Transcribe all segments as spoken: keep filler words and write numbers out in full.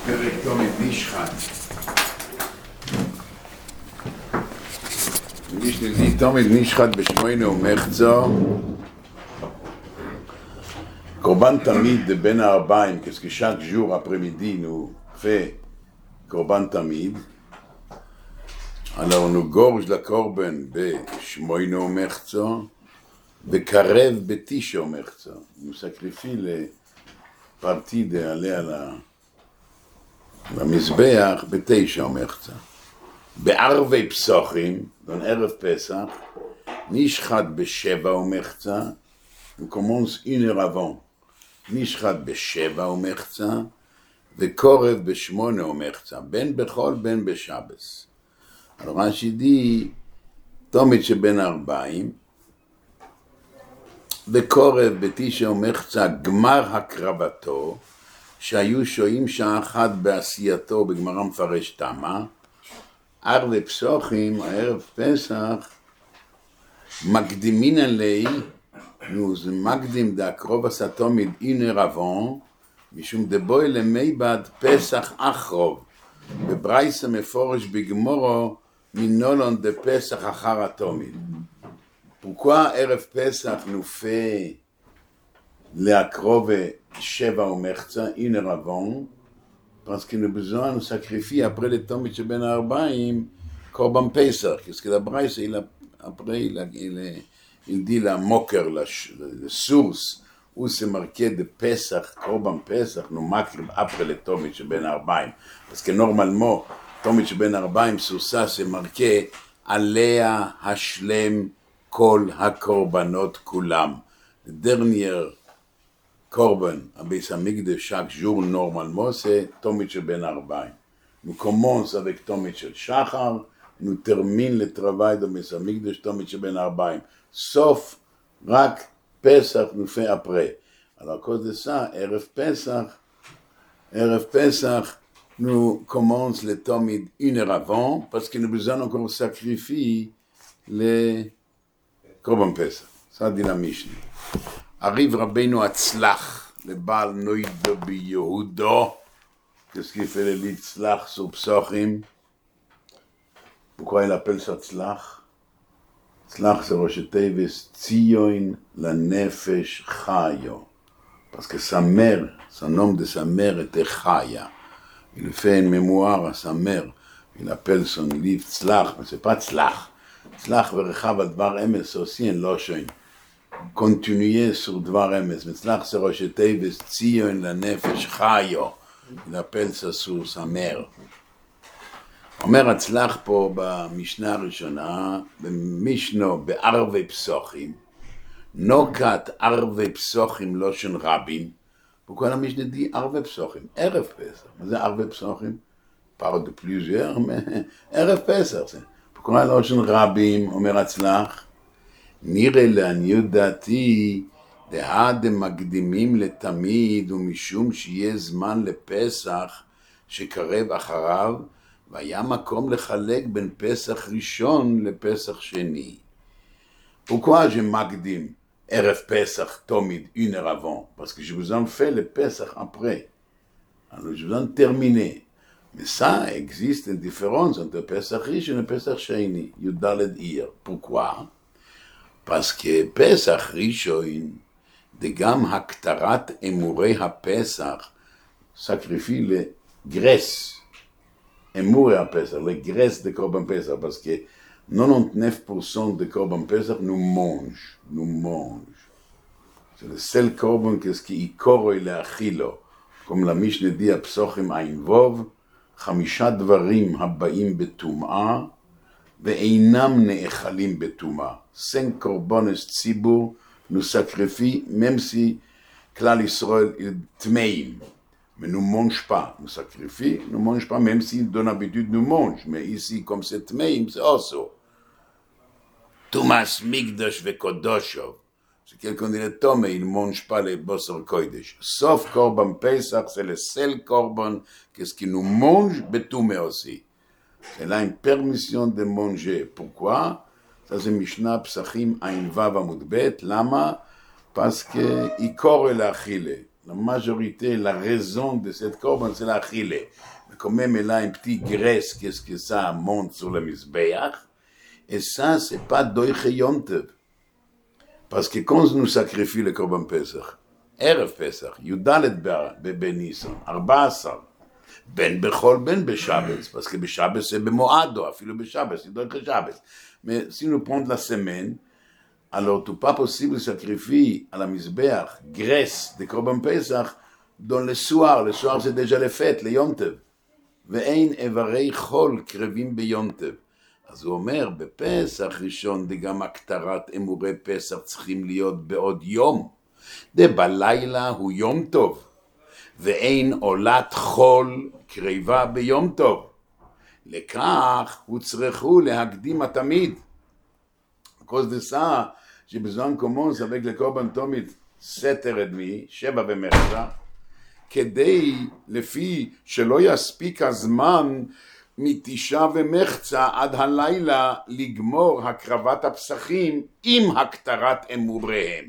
פרק תומד נשחט. משנה תומד נשחט בשמונה ומחצו. קורבן תמיד בין הארבעים, כשקשק ז'ור הפרמידין הוא וקורבן תמיד. אנחנו גורש לקורבן בשמונה ומחצו וקרב בתשע ומחצו. הוא סקריפי לפרטידה עליה למזבח בתשע ומחצה. בערבי פסוחים, דון ערב פסח, נשחט בשבע ומחצה, וקומונס אינר אבון, נשחט בשבע ומחצה, וקורב בשמונה ומחצה, בין בחול בין בשבס. על רש"י די, תומד שבין ארבעים, וקורב בתשע ומחצה, גמר הקרבתו, שהיו שוהים שעה אחת בעשייתו, בגמרא מפרש תמה, ערבי פסוחים, הערב פסח, מקדימין עלי, נו, זה מקדים דה קרוב עשה תומד אינר אבון, משום דבוי למיבד פסח אחרוב, בברייסה מפורש בגמורו, מנולון דה פסח אחר התומד. פוקוע ערב פסח נופה להקרוב שבע ומחצה, אינר אבון, parce que nous besoin de sacrifier après le temps de ben arbaim korban pesach parce que la braise il a après il a, il, il dit la moqueur la, la source où c'est marqué de pesach korban pesach nous marquons après le temps de ben arbaim parce que normalement temps de ben arbaim sur ça c'est marqué alea hashlem kol hakorbanot kulam le dernier קורבן, הביס המקדש chaque jour normalement c'est תומד של בין ארבעים. nous commence avec תומד של שחר, nous termine le travail de ביס המקדש תומד של בין ארבעים. סוף רק פסח nous fait après. Alors à cause de ça, ערב פסח, ערב פסח, nous commence le תומד une heure avant, parce que nous besoin encore sacrifier le קורבן פסח. ça dit la Mishnah. arrive רבינו הצלח לבעל נוידו ביהודו, qu'est-ce qu'il fait le lit צלח sur psochim? Pourquoi il appelle ça צלח? צלח c'est Rosh Tevis Tzion la nefesh chayo, parce que sa mère, son nom de sa mère était Chaya. Il fait une mémoire à sa mère, il appelle son livre צלח, mais c'est pas צלח. צלח ורכב על דבר אמס, c'est aussi un loshon. continuer sur דבר אמס, מצלח זה ראש תיבס ציון לנפש חיו, il appelle ça sur sa mère. אומר הצלח פה במשנה הראשונה, במשנו בערבי פסוחים, נוקת ערבי פסוחים לא של רבים, וכל המשנה די ערבי פסוחים, ערב פסח, מה זה ערבי פסוחים? par de plusieurs, mais ערב פסח, וכל לא של רבים, אומר הצלח, נראה לעניות דעתי, דהד מקדימים לתמיד ומשום שיהיה זמן לפסח שקרב אחריו, והיה מקום לחלק בין פסח ראשון לפסח שני. Pourquoi je מקדים ערב פסח תמיד une heure avant? Parce que je vous en fais le Pesach après. Alors je vous en terminer. Mais ça existe une différence entre Pesach ראשון et Pesach שני. י"ד אייר. Pourquoi? parce que פסח ראשון, וגם הקטרת אמורי הפסח, סקריפי לגרס, אמורי הפסח, לגרס de קורבן פסח, parce que quatre-vingt-dix-neuf pour cent de קורבן פסח nous mange, nous mange. C'est le seul קורבן qui עיקרו להאכילו, comme la משנה די הפסוחים עין ווב, חמישה דברים הבאים בטומאה, ואינם נאכלים בטומאה. cinq קורבנות ציבור nous sacrifie, même si כלל ישראל est טמאים. Mais nous ne mange pas, nous sacrifie, nous ne mange pas, même si dans l'habitude nous mange. Mais ici, comme c'est טמאים, c'est aussi. Thomas Mikdash וקודשו. C'est quelqu'un dit le tome, il ne mange pas les bosser kodesh. Sauf korban Pesach, c'est le seul korban qu'est-ce qui nous mange, betumé aussi. Elle a une permission de manger. Pourquoi? Ça c'est Mishnah Psachim Ain Vav Amud Bet. Lama? Parce que il corre l'achille. la majorité, la raison de cette corban, c'est l'achiler. Mais quand même, elle a un petit graisse, qu'est-ce que ça monte sur le misbeach. Et ça, c'est pas doiche yontev. Parce que quand nous sacrifions le corban Pesach, Erev Pesach, Yudalet בניסן, ארבע עשר, בין בחול בין בשבס, parce que בשבס c'est במועדו, אפילו בשבס, c'est doiche שבס. Mais si nous prenons la semaine, alors tout pas possible de sacrifier à la misbeach graisse de Korban Pesach dans le soir. Le soir c'est déjà les fêtes, les יונטב. ואין איברי חול קרבים ביונטב. אז הוא אומר, בפסח ראשון דגם הקטרת אמורי פסח צריכים להיות בעוד יום. דבלילה הוא יום טוב. ואין עולת חול קריבה ביום טוב. לכך הוא צריכו להקדים התמיד. À cause de ça, j'ai besoin qu'on commence avec le Korban Tomid sept heures trente, שבע ומחצה, כדי, לפי שלא יספיק הזמן מתשעה ומחצה עד הלילה לגמור הקרבת הפסחים עם הקטרת אמוריהם.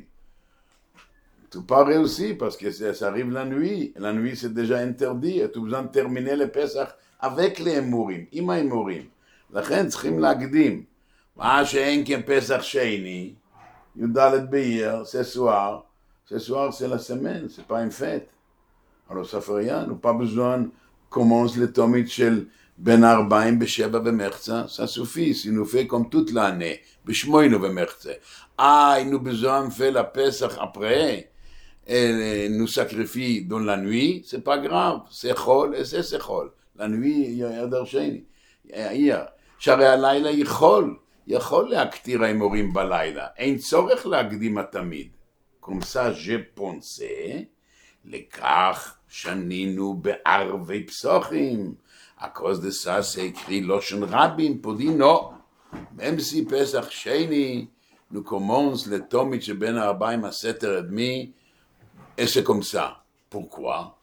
Tout pas réussi parce que ça arrive la nuit. La nuit c'est déjà interdit. Tu as besoin de terminer le Pesach avec les אמורים, עם האמורים. לכן צריכים להקדים. מה שאין כפסח שני, י"ד באייר, ce soir, ce soir c'est la semaine, c'est pas une fête. Alors ça fait rien, nous pas besoin commence le tomit של בין ארבעים בשבע ומחצה, ça suffit, si nous fait comme toute l'année, בשמונה ומחצה. Ah, il nous besoin de faire la Pesach après, et nous sacrifier dans la nuit, c'est pas grave, c'est חול, et c'est חול. La nuit, il y a דרשני, hier. שהרי הלילה יכול, יכול להקטיר האמורים בלילה, אין צורך להקדים התמיד. comme ça, je pensais, לכך שנינו בערבי פסוחים. À cause de ça, c'est écrit Loshen Rabin, pour dire non. Même si Pesach Sheni, nous commence le Tomit Ben Arbaim à sept heures trente, et c'est comme ça. Pourquoi?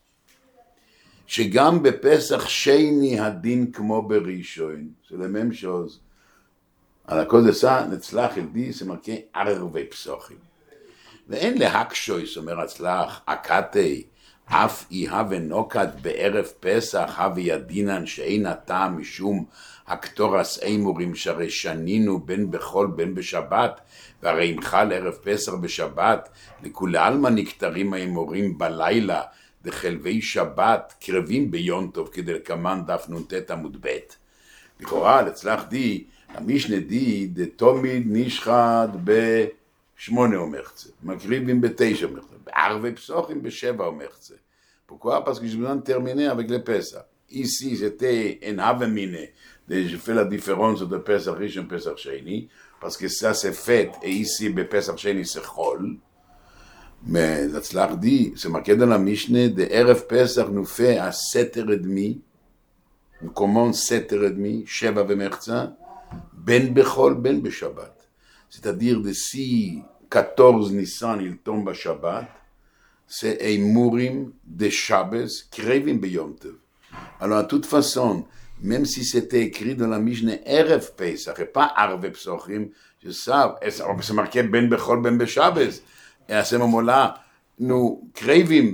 שגם בפסח שני הדין כמו בראשון, c'est la même chose. À cause de ça, נצלח il dit, c'est marqué ערבי פסוחים. ואין להקשויס, אומר הצלח, הקטי, אף איהה ונוקת בערב פסח, הווה ידינן שאין הטעם משום הקטורס אימורים שהרי שנינו בין בחול בין בשבת, והרי אם חל ערב פסח בשבת, לכולי עלמא נקטרים האימורים בלילה, דחלבי שבת קרבים ביום טוב, כדלקמן דף נ"ט עמוד ב'. לכאורה, לצלח די, המשנה די, דתומיד נשחט בשמונה ומחצה, מקריבים בתשע ומחצה, בערבי פסוחים בשבע ומחצה. Pourquoi? Parce que j'ai besoin de terminer avec le Pesach. Ici, c'était un avemine. Je fais la différence de Pesach Rishon et Pesach Sheni, parce que ça c'est fait, et ici, le Pesach Sheni c'est Chol. Mais l'Atzlach dit, c'est marqué dans la Mishneh, de Erev Pesach nous fait à sept heures trente, nous commence sept heures trente, Sheva v'Merza, ben Bechol, ben Beshabbat. C'est-à-dire de si quatorze Nissan il tombe à Shabbat, c'est un Mourim de Shabbos, Krevim Beyom Tov. Alors, de toute façon, même si c'était écrit dans la Mishneh Erev Pesach, et pas Arve Psochim, je sais, c'est marqué Ben Bechol, Ben Beshabos. Et à ce moment-là, nous Krevim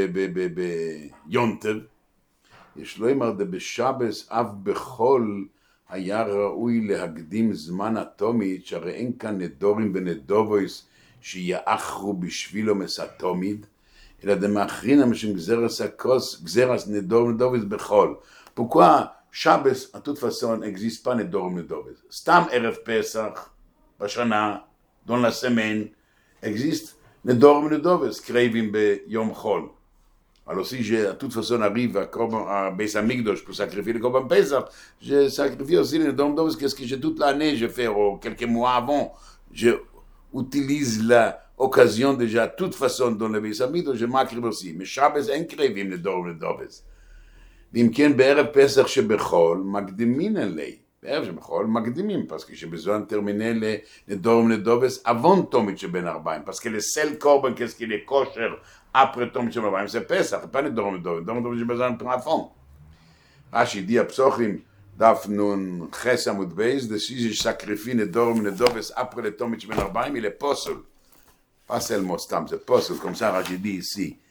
Beyom Tov. יש לומר דבשבס אף בכל היה ראוי להקדים זמן התומית, שהרי אין כאן נדורים ונדובויס שיאחרו בשבילו מסתומיד, אלא דמאחרינם משום גזרס הכוס, גזרס נדור ונדובויס בכל. Pourquoi Shabbos, à toute façon, n'existe pas נדורים ונדובויס? סתם ערב פסח, בשנה, dans la semaine, existe נדורים ונדובויס, קרבים ביום חול. Alors si je, de toute façon, arrive à, à Beis Hamikdash pour sacrifier le Korban Pesach, je sacrifie aussi le Nedor Midovos, qu'est-ce que j'ai toute l'année, je fais oh, quelques mois avant, je utilise l'occasion déjà, de toute façon, dans le Beis Hamikdash, je m'acrive aussi. Mais Shabbos אין קרבים Nedor Midovos. ואם כן, בערב פסח שבחול, מקדימין עלי. בערב שבחול, מקדימים, parce que j'ai besoin de terminer le Nedor Midovos avant Tomit שבין ארבעים, parce que le seul Korban, qu'est-ce qu'il est kosher, après Tom Shemavayim, c'est Pesach, pas les Dorom Dov. Dorom Dov, j'ai besoin de prendre à fond. Rashi dit à Psochim, Daf Nun Ches Amud Beis, de si je sacrifie les Dorom Dov après le Tom Shemavayim, il est possible. Pas seulement Stam, c'est possible. Comme ça, Rashi dit ici,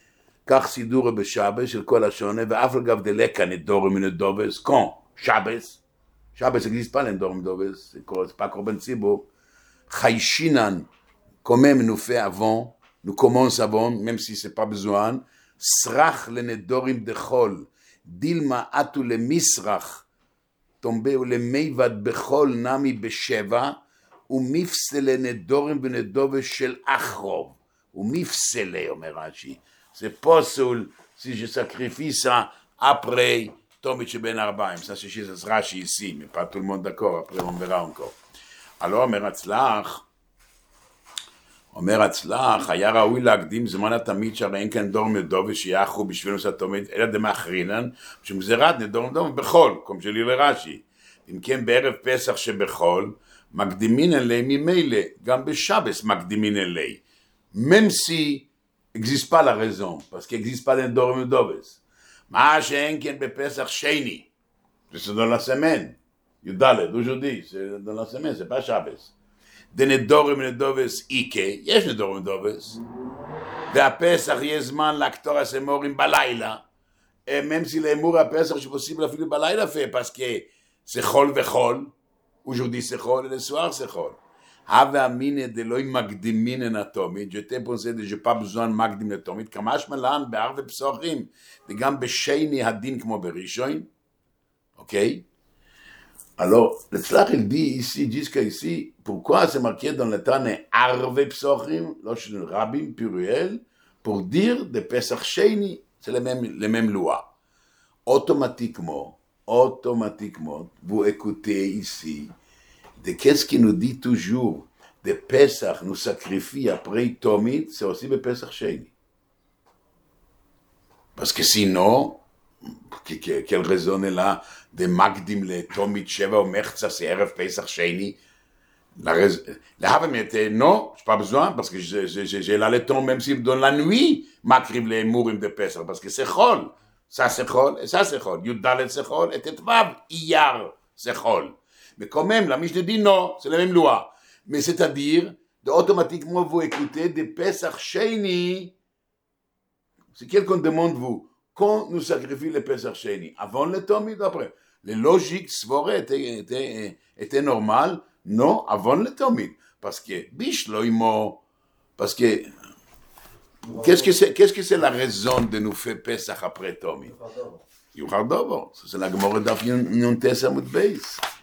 כך סידור בשבס של כל השונה, ואף לגב דלקה נדורים ונדובס, קון, שבס, שבס existe pas l'endorm d'Oves, c'est pas Corban Tzibur, Chaïchinan, quand même nous fait avant, nous commence avant, même si c'est pas besoin, Srach le nedorim de chol, Dilma atu le misrach, tombé ou le meivad bechol nami besheva, ou mifsele nedorim benedove shel achrov, ou mifsele, omer Rashi. C'est possible si je sacrifie ça après Tomit ben Arbaim. Ça c'est chez Rashi ici, mais pas tout le monde d'accord, après on verra encore. Alors, Omer Hatzlach, אומר הצלח, היה ראוי להקדים זמן התמיד שהרי אין כאן דור מדוב ושיחו בשבילנו שהתמיד, אלא דמאחרינן, שמזרת נדור מדוב בחול, כמו שלי לרש"י. אם כן בערב פסח שבחול, מקדימין אלי ממילא, גם בשבס מקדימין אלי. même si existe pas la raison, parce qu'il n'existe pas d'endor מדובס. מה שאין כן בפסח שני, c'est dans la semaine, י"ד, aujourd'hui, c'est dans la semaine, c'est pas שבס. דנדורים ונדובס איקה, יש נדורים ונדובס, והפסח יהיה זמן לקטור הסמורים בלילה, même si l'amour הפסח שפוסיבל אפילו בלילה fait, parce que c'est חול וחול, aujourd'hui c'est חול, et le soir c'est חול. הווה אמינא דלא מקדימין אטומית, j'étais pensé que j'ai pas besoin de מקדים אטומית, כמש מלן בערבי פסוחים, וגם בשני הדין כמו בראשון, אוקיי? Alors, le tzlach il dit ici, jusqu'à ici, pourquoi c'est marqué dans le Tane Arve Psochim, lorsque Rabbin pluriel, pour dire de Pesach Sheni, c'est les mêmes, les mêmes lois. Automatiquement, automatiquement, vous écoutez ici, de qu'est-ce qu'il nous dit toujours, de Pesach nous sacrifie après Tomit, c'est aussi de Pesach Sheni. Parce que sinon, quelle raison est là de Magdim le Tomit Sheva ou Mechza, c'est Erev Pesach Sheni. La raison, la été non, j'ai pas besoin, parce que j'ai là le temps, même si dans la nuit, m'acrive les mourim de Pesach, parce que c'est Chol. Ça c'est Chol, et ça c'est Chol. Yudalet c'est Chol, et Tetvav, Iyar c'est Chol. Mais quand même, la Mishnah dit non, c'est la même loi. Mais c'est-à-dire, de automatiquement vous écoutez de Pesach Sheni, c'est quelqu'un demande vous, quand nous sacrifions le Pesach Sheni, avant le Tomit ou après? Les logiques svorées étaient, étaient, étaient normales, non, avant le Tomit. Parce que, Bishloimo, parce que, qu'est-ce que c'est, qu'est-ce que c'est la raison de nous faire Pesach après Tomit? Yuchar Dovo. C'est la Gemara d'Af Yontes Amud Beis.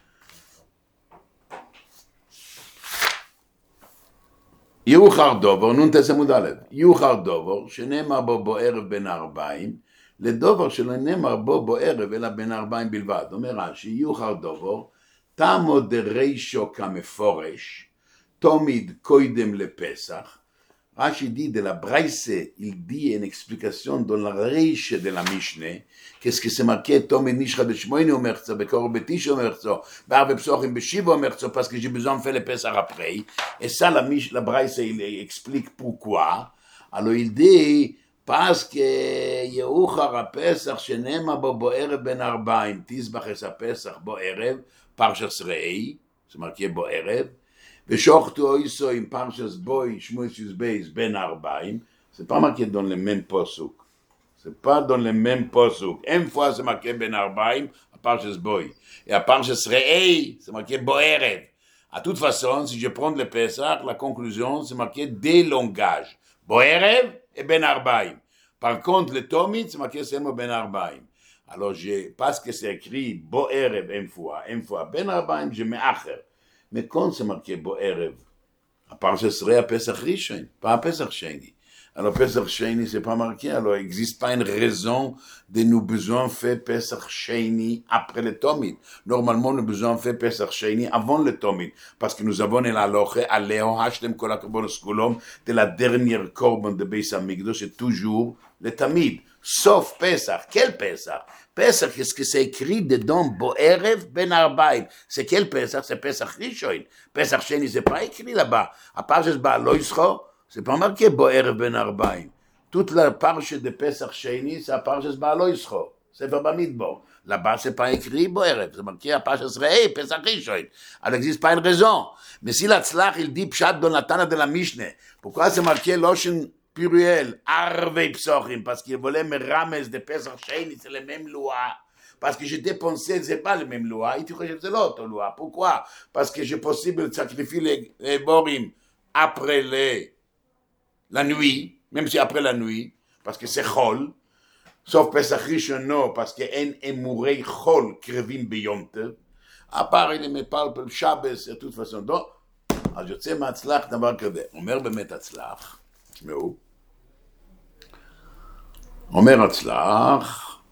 יוחר דובר, נון תסמוד א', יוחר דובר, שנאמר בו בו ערב בין הארבעים, לדובר שלא נאמר בו בו ערב, אלא בין הארבעים בלבד. אומר רש"י, יוחר דובר, תמו דרישו כמפורש, תומיד קוידם לפסח. Rashi dit de la Braïse, il dit une explication dans la riche de la Mishneh, qu'est-ce que c'est marqué, Tomid Nishcha Beshmoini Omerzo, Bekor Betish Omerzo, Barbe Psochim Beshiva Omerzo, parce que j'ai besoin de faire le Pesach après. Et ça, la, la Braïse, il explique pourquoi. Alors il dit, parce que Yehuchar HaPesach, Shenema Bo Bo'erev Ben Arbaim, Tizbach Es HaPesach Bo'erev, Parshas Re'ei, c'est marqué Bo'erev, ושוחטו אויסו עם פרשס בוי שמואל בייס בין ארבעים, c'est pas marqué dans le même posuk, c'est pas dans le même posuk, une fois c'est marqué בין ארבעים, à פרשס בוי, et à פרשס ראי, c'est marqué bo'erev. À toute façon, si je prends le Pesach, la conclusion, c'est marqué des langages, bo'erev et בין ארבעים. Par contre, le Tomit, c'est marqué seulement בין ארבעים. Alors, je, parce que c'est écrit bo'erev une fois, une fois בין ארבעים, je mets acher. Mais quand c'est marqué Bo'erev, à part ce serait à Pesach Rishon, pas à Pesach Sheni. Alors Pesach Sheni, c'est pas marqué, alors il n'existe pas une raison de nous besoin de faire Pesach Sheni après le Tomit. Normalement, nous besoin de faire Pesach Sheni avant le Tomit, parce que nous avons la loche, à Léo Hashem Kol HaKarbon Skulom, de la dernière korban de Beis HaMikdash, c'est toujours le Tamid. Sauf Pesach. Quel Pesach? Pesach, qu'est-ce que c'est écrit dedans? Bo'erev ben Arbaim. C'est quel Pesach? C'est Pesach Rishon. Pesach Sheni, c'est pas écrit là-bas. À part juste Ba'alo Yisro, c'est pas marqué Bo'erev ben Arbaim. Toute la parche de Pesach Sheni, c'est à part juste Ba'alo Yisro. C'est Bamidbar. Là-bas, c'est pas écrit Bo'erev. C'est marqué à part juste Rei, Pesach Rishon. Alors, il n'existe pas une raison. Mais si la Tzlach, il dit Pshat dans la Tana de la Mishneh, pourquoi c'est marqué Loshen pluriel, arve psochim, parce qu'il voulait me rames de Pesach Sheni, c'est la même loi. Parce que j'étais pensé que ce n'est pas la même loi, et tu crois que c'est l'autre loi. Pourquoi? Parce que c'est possible de sacrifier les, les borim après les, la nuit, même si après la nuit, parce que c'est chol, sauf Pesach Rishon, non, parce qu'en émourei chol krevim beyontev, à part il me parle pour le Shabbos, de toute façon. Donc, אז יוצא מהצלח דבר כזה, אומר באמת הצלח, תשמעו, אומר הצלח,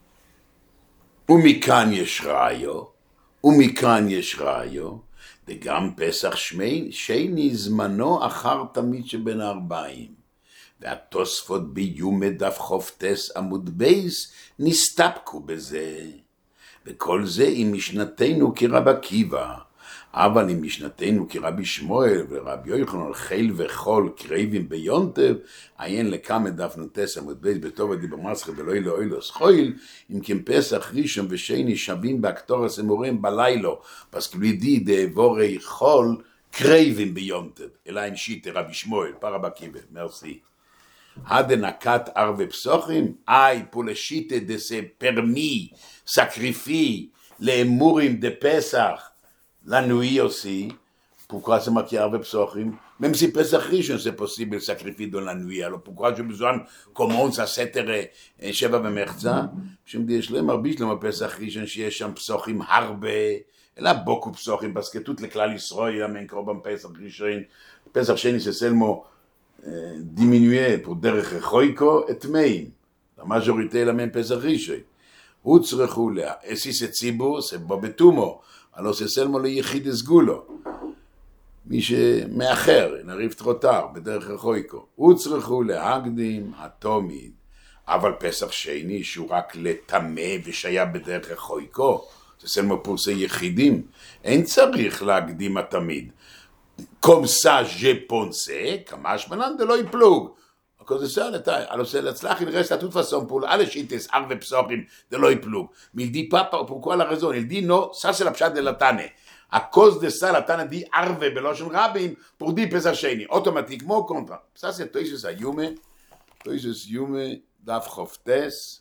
ומכאן יש ראיו, ומכאן יש ראיו, וגם פסח שמי, שני זמנו אחר תמיד שבין הארבעים, והתוספות ביומי דף חופטס עמוד בייס נסתפקו בזה, וכל זה עם משנתנו כרב עקיבא, אבל עם משנתנו כרבי שמואל ורבי יוחנן חיל וחול קרבים ביונטב, עיין לכמה דף נוטס עמוד בייס בטוב הדיבר מסחר ולא אלו אלו סחויל, אם כן פסח ראשון ושני שווים באקטורס אמורים בלילו, פסקלידי דאבורי חול קרבים ביונטב, אלא עם שיטה רבי שמואל, פרב עקיבא, מרסי. עד נקת ערבי פסוחים, אי פולשיטה דסה פרמי, סקריפי, לאמורים דפסח, la nuit aussi. Pourquoi c'est marqué Arve Psochim? Même si Pesach Rishon c'est possible de sacrifier dans la nuit, alors pourquoi j'ai besoin commence à sept heures et שבע במחצה? Je me dis, je l'ai marre שלמה Pesach Rishon שיש שם פסוחים הרבה, אלא beaucoup פסוחים, parce que toutes les כלל ישראל amènent קורבן Pesach Rishon. Pesach Sheni c'est seulement euh, diminué pour דרך רחויקו et טמאים. La majorité est la même Pesach Rishon. הוצרכו לה, et si c'est ציבור, c'est בו בתומו. הלא זה סלמו ליחיד הסגולו, מי שמאחר, נריב תחותר, בדרך רחויקו. הוצרכו להקדים התומיד, אבל פסח שני שהוא רק לטמא ושהיה בדרך רחויקו, זה סלמו פורסי יחידים, אין צריך להקדים התמיד. קומסה ז'פונסה, כמה שמנן דלא יפלוג. Cosa sale, alors c'est l'Atzlach, il reste à toute façon pour aller chites, arve psochim, de l'oiploug. Mais il dit pas pourquoi la raison. Il dit non, ça c'est la pshat de la Tane. À cause de ça, la Tane dit arve beloshon rabim pour dire Pesach Sheni. Automatiquement, contre. Ça c'est Toisus Ayume, Toisus Yume, Daf Choftes,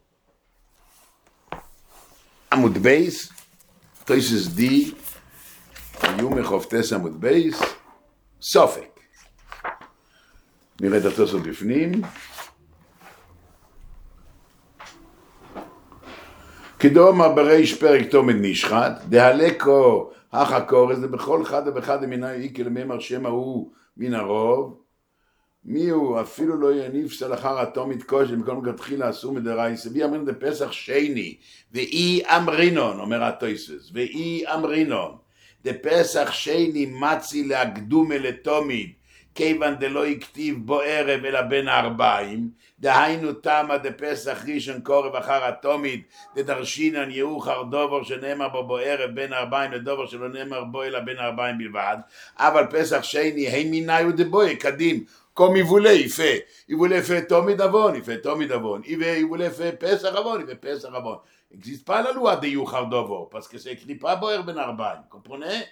Amud Beis, Toisus dit, Yume Choftes Amud Beis, Sofek. נראה את התוספות בפנים. כדאמר בריש פרק תומד נשחט, דהלקו החקורס, זה בכל אחד ואחד מן האיקל ממר שם ההוא מן הרוב. מי הוא? אפילו לא יניב סלחר התומד קושן, במקום כתחילה אסור מדרייס, ואי אמרינון דפסח שני, ואי אמרינון, אומר התוספות, ואי אמרינון, דפסח שני מצי להקדומה לתומד, כיוון דלא יכתיב בו ערב אלא בין הארבעים, דהיינו תמה דפסח ראשון קורב אחר התומיד, דדרשינן יאוחר דובר שנאמר בו בו ערב בין הארבעים לדובר שלא נאמר בו אלא בין הארבעים בלבד, אבל פסח שני הימיניו דבוי קדים, comme il voulait, il fait. Il voulait faire Tomid Avon, il fait Tomid Avon. Il voulait faire Pesach Avon, il fait Pesach Avon. Il n'existe pas la loi de Yuchar Dovo, parce que c'est écrit pas Boer Ben Arbaim. Comprenez?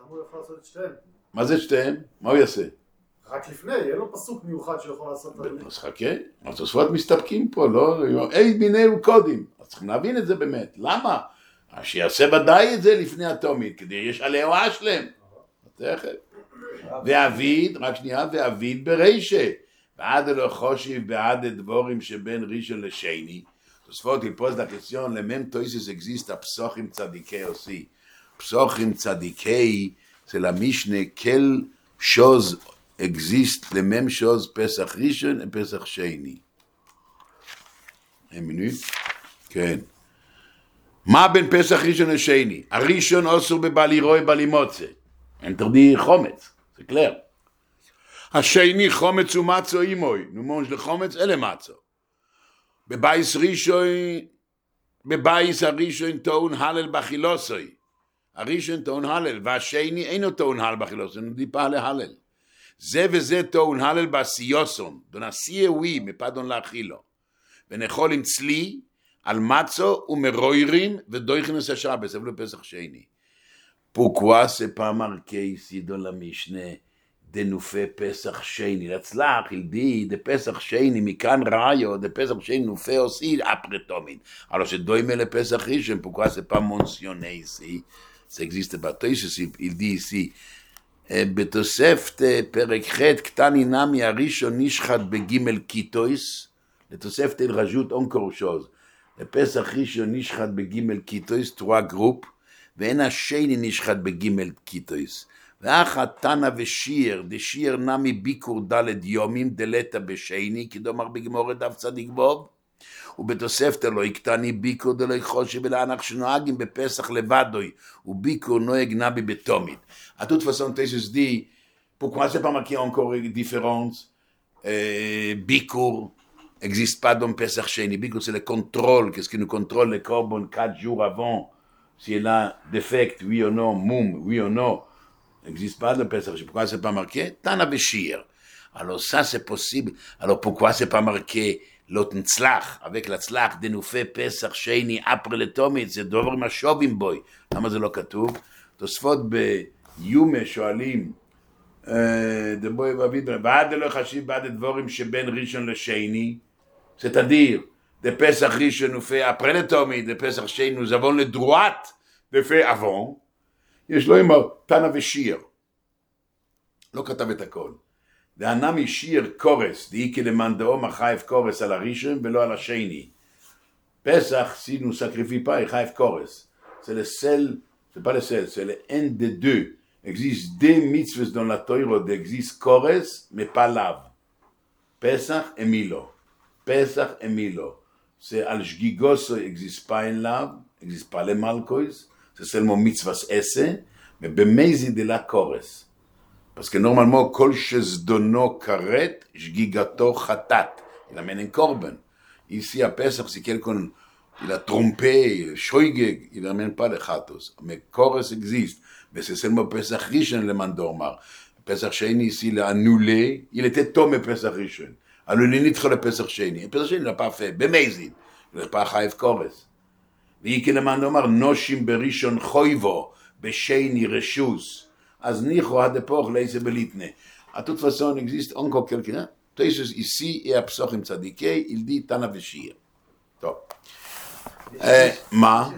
מה זה שתיהם? מה הוא יעשה? רק לפני, יהיה לו פסוק מיוחד שיכול לעשות את זה. אז חכה, התוספות מסתפקים פה, לא? אי בינינו קודים. אז צריכים להבין את זה באמת. למה? שיעשה ודאי את זה לפני התומית, כדי יש עליהו אשלם. תכף. ואביד, רק שנייה, ואביד ברישה. ועד אלו חושיב בעד הדבורים שבין ראשון לשני. תוספות, il pose la question, le même toises existe à psochim tzadikei aussi. Psochim tzadikei, c'est la Mishneh, quelle chose existe, les mêmes choses, Pesach Rishon et Pesach Sheni. Une minute. כן. מה בין פסח ראשון לשני? הראשון אוסר בבעלי רוי בעלי מוצא. אינטרדי חומץ, זה קלר. השני חומץ ומצו אימוי. נו מונש לחומץ אלה מצו. בבייס ראשון, בבייס הראשון טעון הלל בחילוסוי. הראשון טעון הלל, והשני אינו טעון הלל בחילוסוי, נו דיפה להלל. זה וזה טעון הלל בסיוסון, דונסייה ווי, מפדון להכילו. ונאכול עם צלי, על מצו ומרוירים ודויכנס השבס, אבל בפסח שני. Pourquoi c'est pas marqué ici dans la Mishneh דנופה פסח שני, לצלח, ילדי, דפסח שני, מכאן ראיו, דפסח שני נופה עושי, אפרטומין. Alors c'est doime le Pesach Rishon, pourquoi c'est pas mentionné ici? Ça existe pas. Il dit ici, בתוספת פרק ח' קטני נמי הראשון נשחט בגימל קיטויס, לתוספת אל רשות אונקור שוז, לפסח ראשון נשחט בגימל קיטויס, תרועה גרופ, ואין השני נשחט בגימל קיטויס. ואחת תנא ושיר, דשיר נמי ביקור דלת יומים, דלתה בשני, כדומר בגמור דף צדיק בוב, ובתוספת אלו יקטני ביקור דלוי חושי ולאנך שנוהגים בפסח לבדוי, וביקור נוהג נבי בתומית. À toute façon, Tessus dit, pourquoi c'est pas marqué encore une différence? euh, Bikour n'existe pas dans Pesach Sheni. Bikour, c'est le contrôle. Qu'est-ce qui nous contrôle le corban quatre jours avant? Si il a défect, oui ou non, moum, oui ou non, n'existe pas dans Pesach Sheni. Pourquoi c'est pas marqué? Tana Beshir. Alors ça, c'est possible. Alors pourquoi c'est pas marqué l'autre tzlach, avec la tzlach, de nous fait Pesach Sheni après le Tomit, c'est d'ouvrir ma shovim boy. למה זה לא כתוב? תוספות ביומה שואלים, דבוי ואביד, ועד לא חשיב בעד הדבורים שבין ראשון לשני, c'est-à-dire, de Pesach Rishon nous fait après le Tomit, de Pesach Sheni, nous avons le droit de faire avant, יש לו אמר, תנא ושיר, לא כתב את הכל. דהנמי שיר קורס, דהי כלמאן דאום חייב קורס על הראשון ולא על השני. Pesach, si nous sacrifions pas, il chayef kores. C'est le seul, c'est pas le seul, c'est le un des deux. Il existe deux mitzvahs dans la Torah, il existe kores, mais pas lav. Pesach et Milo. Pesach et Milo. C'est al shgigos, il n'existe pas un lav, il n'existe pas le malkois, c'est seulement mitzvahs esse, mais bemezi de la kores. Parce que normalement, kol shezdono karet, shgigato chatat. Il amène un korban. Ici à Pesach, si quelqu'un il a trompé, shoigeg, il n'amène pas le chatos. Mais kores existe. Mais c'est seulement Pesach Rishon le mandormar. Pesach Sheni ici, il a annulé. Il était tombé Pesach Rishon. Alors il nitre le Pesach Sheni. Et Pesach Sheni, il n'a pas fait. Bemezid. Il n'a pas chayev kores. V'yiki le mandormar, noshim berishon choivo, besheni reshus. Az nicho hadepor leise belitne. À toute façon, il existe encore quelqu'un. Tosfos ici et à Psochim Tzadikei, il dit Tana Veshir. טוב. מה?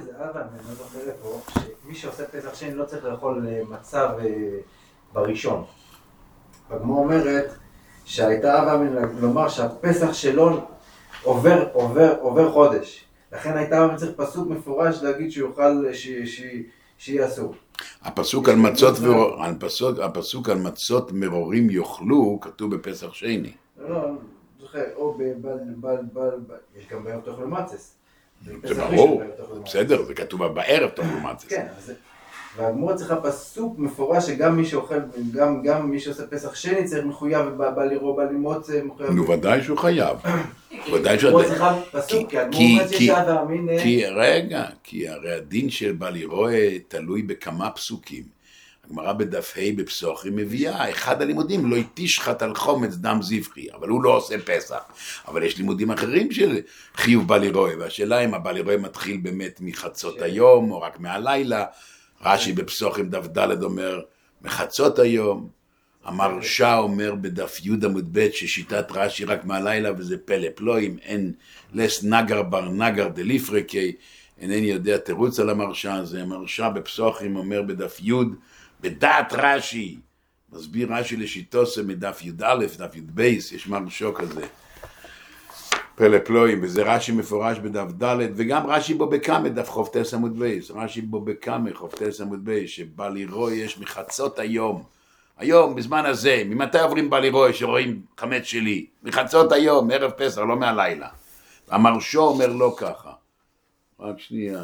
מי שעושה פסח שני לא צריך לאכול מצב בראשון. הגמרא אומרת שהייתה אבא לומר שהפסח שלו עובר, עובר, עובר חודש. לכן הייתה אבא צריך פסוק מפורש להגיד שהוא יוכל, שיהיה אסור. הפסוק על מצות הפסוק על מצות מרורים יאכלו כתוב בפסח שני. לא, לא, זוכר, או בבל, יש גם בערב תאכלו מצס. זה ברור, בסדר, זה כתוב בערב תאכלו מצס. כן, והגמרא צריכה פסוק מפורש שגם מי שאוכל, גם מי שעושה פסח שני צריך מחויב בא לראות, בא לימוץ מחויב. נו, ודאי שהוא חייב. ודאי שהוא... הגמרא צריכה פסוק, כי הגמרא אומרת שיש אבא אמין... כי רגע, כי הרי הדין של בא לראות תלוי בכמה פסוקים. הגמרא בדף ה' בפסוחים מביאה, אחד הלימודים לא תשחט על חומץ דם זבחי, אבל הוא לא עושה פסח. אבל יש לימודים אחרים של חיוב בא לראות, והשאלה אם הבא לראות מתחיל באמת מחצות היום, או רק מהלילה. רש"י בפסוחים דף ד' אומר מחצות היום, המרשה אומר בדף י' עמוד ב' ששיטת רש"י רק מהלילה, וזה פלא פלואים, אין לס נגר בר נגר דליפרקי, אינני יודע תירוץ על המרשה הזה. המרשה בפסוחים אומר בדף י' בדעת רש"י, מסביר רש"י לשיטוסה מדף י"א, דף י"ב, יש מרשו כזה, פלא פלואים, וזה רש"י מפורש בדף ד', וגם רש"י בו בקמא, דף חופטס עמוד בייס, רש"י בו בקמא, חופטס עמוד בייס, שבא לראות יש מחצות היום, היום, בזמן הזה, ממתי עוברים בא לראות שרואים חמץ שלי? מחצות היום, ערב פסח, לא מהלילה. המרשו אומר לא ככה. רק שנייה.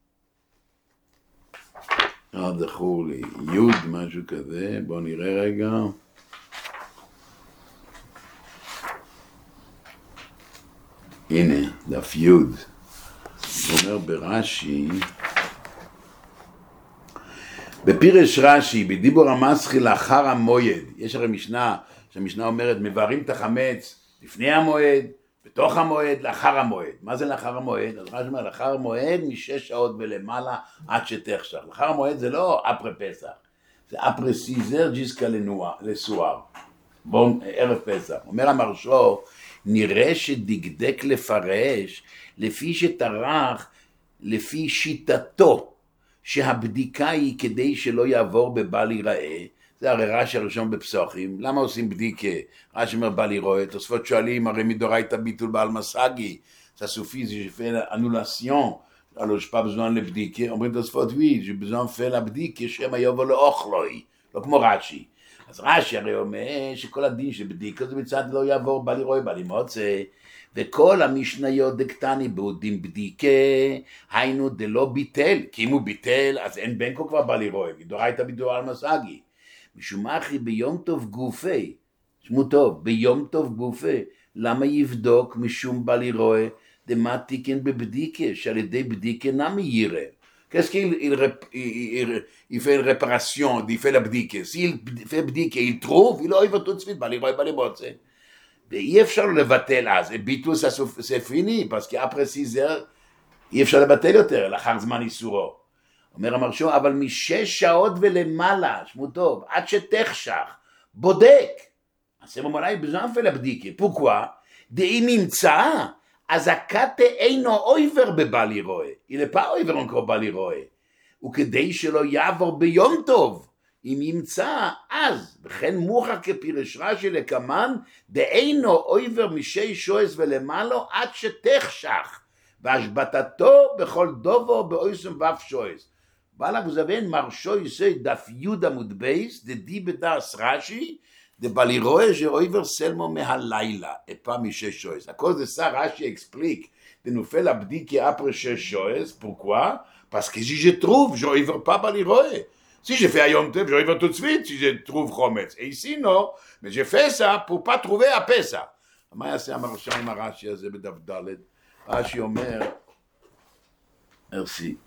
אה, זכור לי, יוד, משהו כזה, בואו נראה רגע. הנה, דף יוד. הוא אומר ברש"י, בפירש רש"י, בדיבור המסחי לאחר המועד, יש הרי משנה, שהמשנה אומרת, מבארים את החמץ לפני המועד, בתוך המועד, לאחר המועד. מה זה לאחר המועד? אז רש"י אומר, לאחר המועד משש שעות ולמעלה עד שתחשך. לאחר המועד זה לא אפרי פסח, זה אפרסיזר ג'יסקה לסואר. בואו, ערב פסח. אומר המרשו, נראה שדקדק לפרש לפי שטרח, לפי שיטתו, שהבדיקה היא כדי שלא יעבור בבל ייראה. זה הרי רש"י הראשון בפסוחים. למה עושים בדיקה? רש"י אומר בל ייראה. תוספות שואלים, הרי מדאורייתא ביטול בעל מסגי, זה סופיזי שפעל אנולסיון, alors j'ai pas besoin de בדיקה. אומרים תוספות, oui, j'ai besoin de faire la בדיקה, שמא יבוא לאוכלוי, לא כמו רש"י. אז רש"י הרי אומר שכל הדין של בדיקה זה מצד לא יעבור בל ייראה בל ימוצא, וכל המשניות דקטני בעודים בדיקה, היינו דלא ביטל, כי אם הוא ביטל אז אין בין כה כבר בל ייראה, מדאורייתא ביטול בעל מסגי. משום אחי ביום טוב גופי, שמו טוב, ביום טוב גופי, למה יבדוק משום בל ייראה, דמה תיקן בבדיקה, שעל ידי בדיקה נמי יראה. Qu'est-ce qu'il il, il, il fait une réparation, il fait la bdike. S'il fait bdike, il trouve, il arrive tout de suite, bah, il va les botser. ואי אפשר לבטל אז, ביטול זה פיני, parce qu'après six heures, אי אפשר לבטל יותר, לאחר זמן איסורו. אומר המרשו, אבל משש שעות ולמעלה, שמו טוב, עד שתחשך, בודק. אז זה ממלאי בזמן ולבדיקה. פוקווה, דאם ימצא, אז הקטה אינו אויבר בבל ייראה. היא לפה אויבר אונקרו בל ייראה. וכדי שלא יעבור ביום טוב, אם ימצא, אז, וכן מוכר כפירש רש"י לקמן, דאינו אויבר משי שועס ולמעלו עד שתחשך, והשבתתו בכל דובו באויסם ואף שועס. בעלה גוזבין מרשו יסי דף יוד עמוד בייס, דדי בדרס רש"י, דבל ייראה שאויבר סלמו מהלילה, אפה משי שועס. הכל זה סע רש"י אקספליק, דנופל הבדיקי אפרה שש שועס, פורקווה? Parce que si je trouve, je n'ouvre pas בל ייראה. Si je fais un Yom Tov, je vais tout de suite si je trouve Chometz. Et ici, non, mais je fais ça pour ne pas trouver à Pessah. מה יעשה המרשע עם הרש"י הזה בדף ד'? רש"י אומר, ארסי,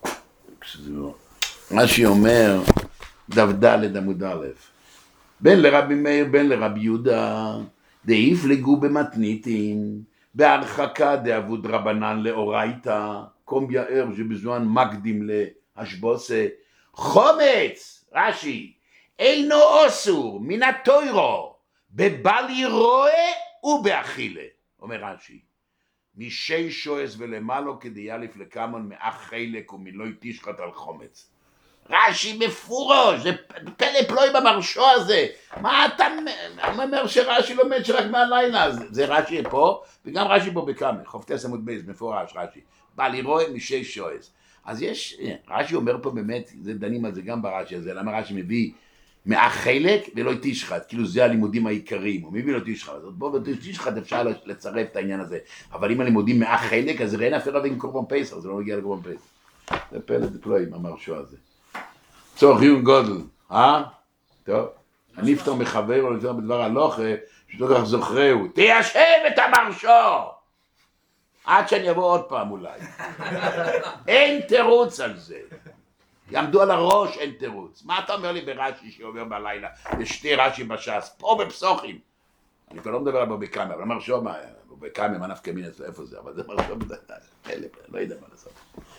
רש"י אומר, דף ד' עמוד א', בין לרבי מאיר, בין לרבי יהודה, דהפלגו במתניתין, בהרחקה דאבוד רבנן לאורייתא, קום יאר שבזמן מקדים להשבוסה, חומץ, רש"י, אינו אוסור מן התוירו, בבל ייראה ובאכילה, אומר רש"י, משי שועס ולמעלו כדי יאליף לקמון מאח חלק ומילוי תשחת על חומץ. רש"י מפורש, זה פלא פלוי במרשו הזה. מה אתה אומר שרש"י לומד שרק מהלילה? זה רש"י פה, וגם רש"י פה בכמה, חופטס עמוד בייס, מפורש רש"י. בל ייראה משי שועס. אז יש, רש"י אומר פה באמת, זה דנים על זה גם ברש"י הזה, למה רש"י מביא מאח חלק ולא תשחת, כאילו זה הלימודים העיקריים, הוא מביא לו תשחת, אז בוא בתשחת אפשר לצרף את העניין הזה, אבל אם הלימודים מאח חלק, אז ראינה אפשר להבין קורבן פסח, זה לא מגיע לקורבן פסח. זה פלא דפלואים, המרשו הזה. צורך יום גודל, אה? טוב, אני אפתור מחבר או יותר בדבר הלוכה, שתו כך זוכרהו, תיישב את המרשו! עד שאני אבוא עוד פעם אולי. אין תירוץ על זה. יעמדו על הראש, אין תירוץ. מה אתה אומר לי ברש"י שעובר בלילה? לשתי רש"י בש"ס, פה בפסוחים. אני כבר לא מדבר על בבקאמר, אבל מרשו, בבקאמר, מה נפקא מינה, איפה זה? אבל זה מרשו בדעת, לא יודע מה לעשות.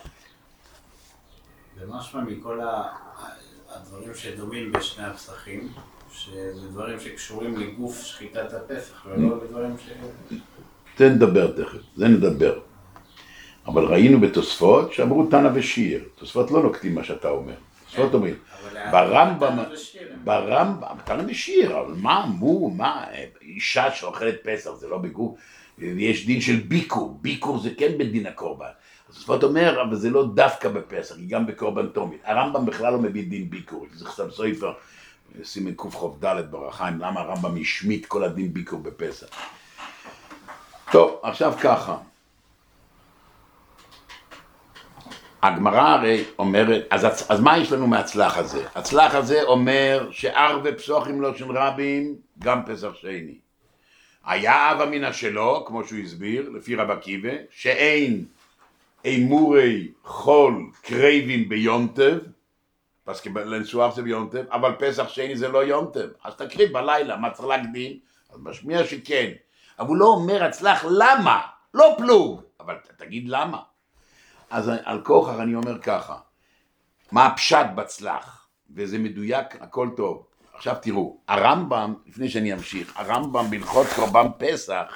זה משמע מכל הדברים שדומים בשני הפסחים, שזה דברים שקשורים לגוף שחיטת הפסח, ולא לדברים ש... זה נדבר תכף, זה נדבר. אבל ראינו בתוספות שאמרו תנא ושיר. תוספות לא נוקטים מה שאתה אומר. תוספות אומרים, ברמב"ם, ברמב"ם, תנא ושיר, אבל מה אמרו, מה, אישה שאוכלת פסח זה לא בגוף, יש דין של ביקור, ביקור זה כן בדין הקורבן. תוספות אומר, אבל זה לא דווקא בפסח, היא גם בקורבן תומית. הרמב"ם בכלל לא מביא דין ביקור, זה חסם סופר, סימן קכ"ד ברחיים, למה הרמב"ם השמיט כל הדין ביקור בפסח. טוב, עכשיו ככה. הגמרא הרי אומרת, אז, אז מה יש לנו מהצלח הזה? הצלח הזה אומר שערבי פסוחים לא של רבים, גם פסח שני. היה אבא מינה שלו, כמו שהוא הסביר, לפי רב עקיבא, שאין אמורי חול קרבים ביום טוב, פסקי לנסוח זה ביום טוב, אבל פסח שני זה לא יום טוב. אז תקריב בלילה, מה צריך להקדים? אז משמיע שכן. אבל הוא לא אומר הצלח למה, לא פלוג, אבל תגיד למה. אז על כוחר אני אומר ככה, מה הפשט בצלח? וזה מדויק, הכל טוב. עכשיו תראו, הרמב"ם, לפני שאני אמשיך, הרמב"ם בהלכות קורבן פסח,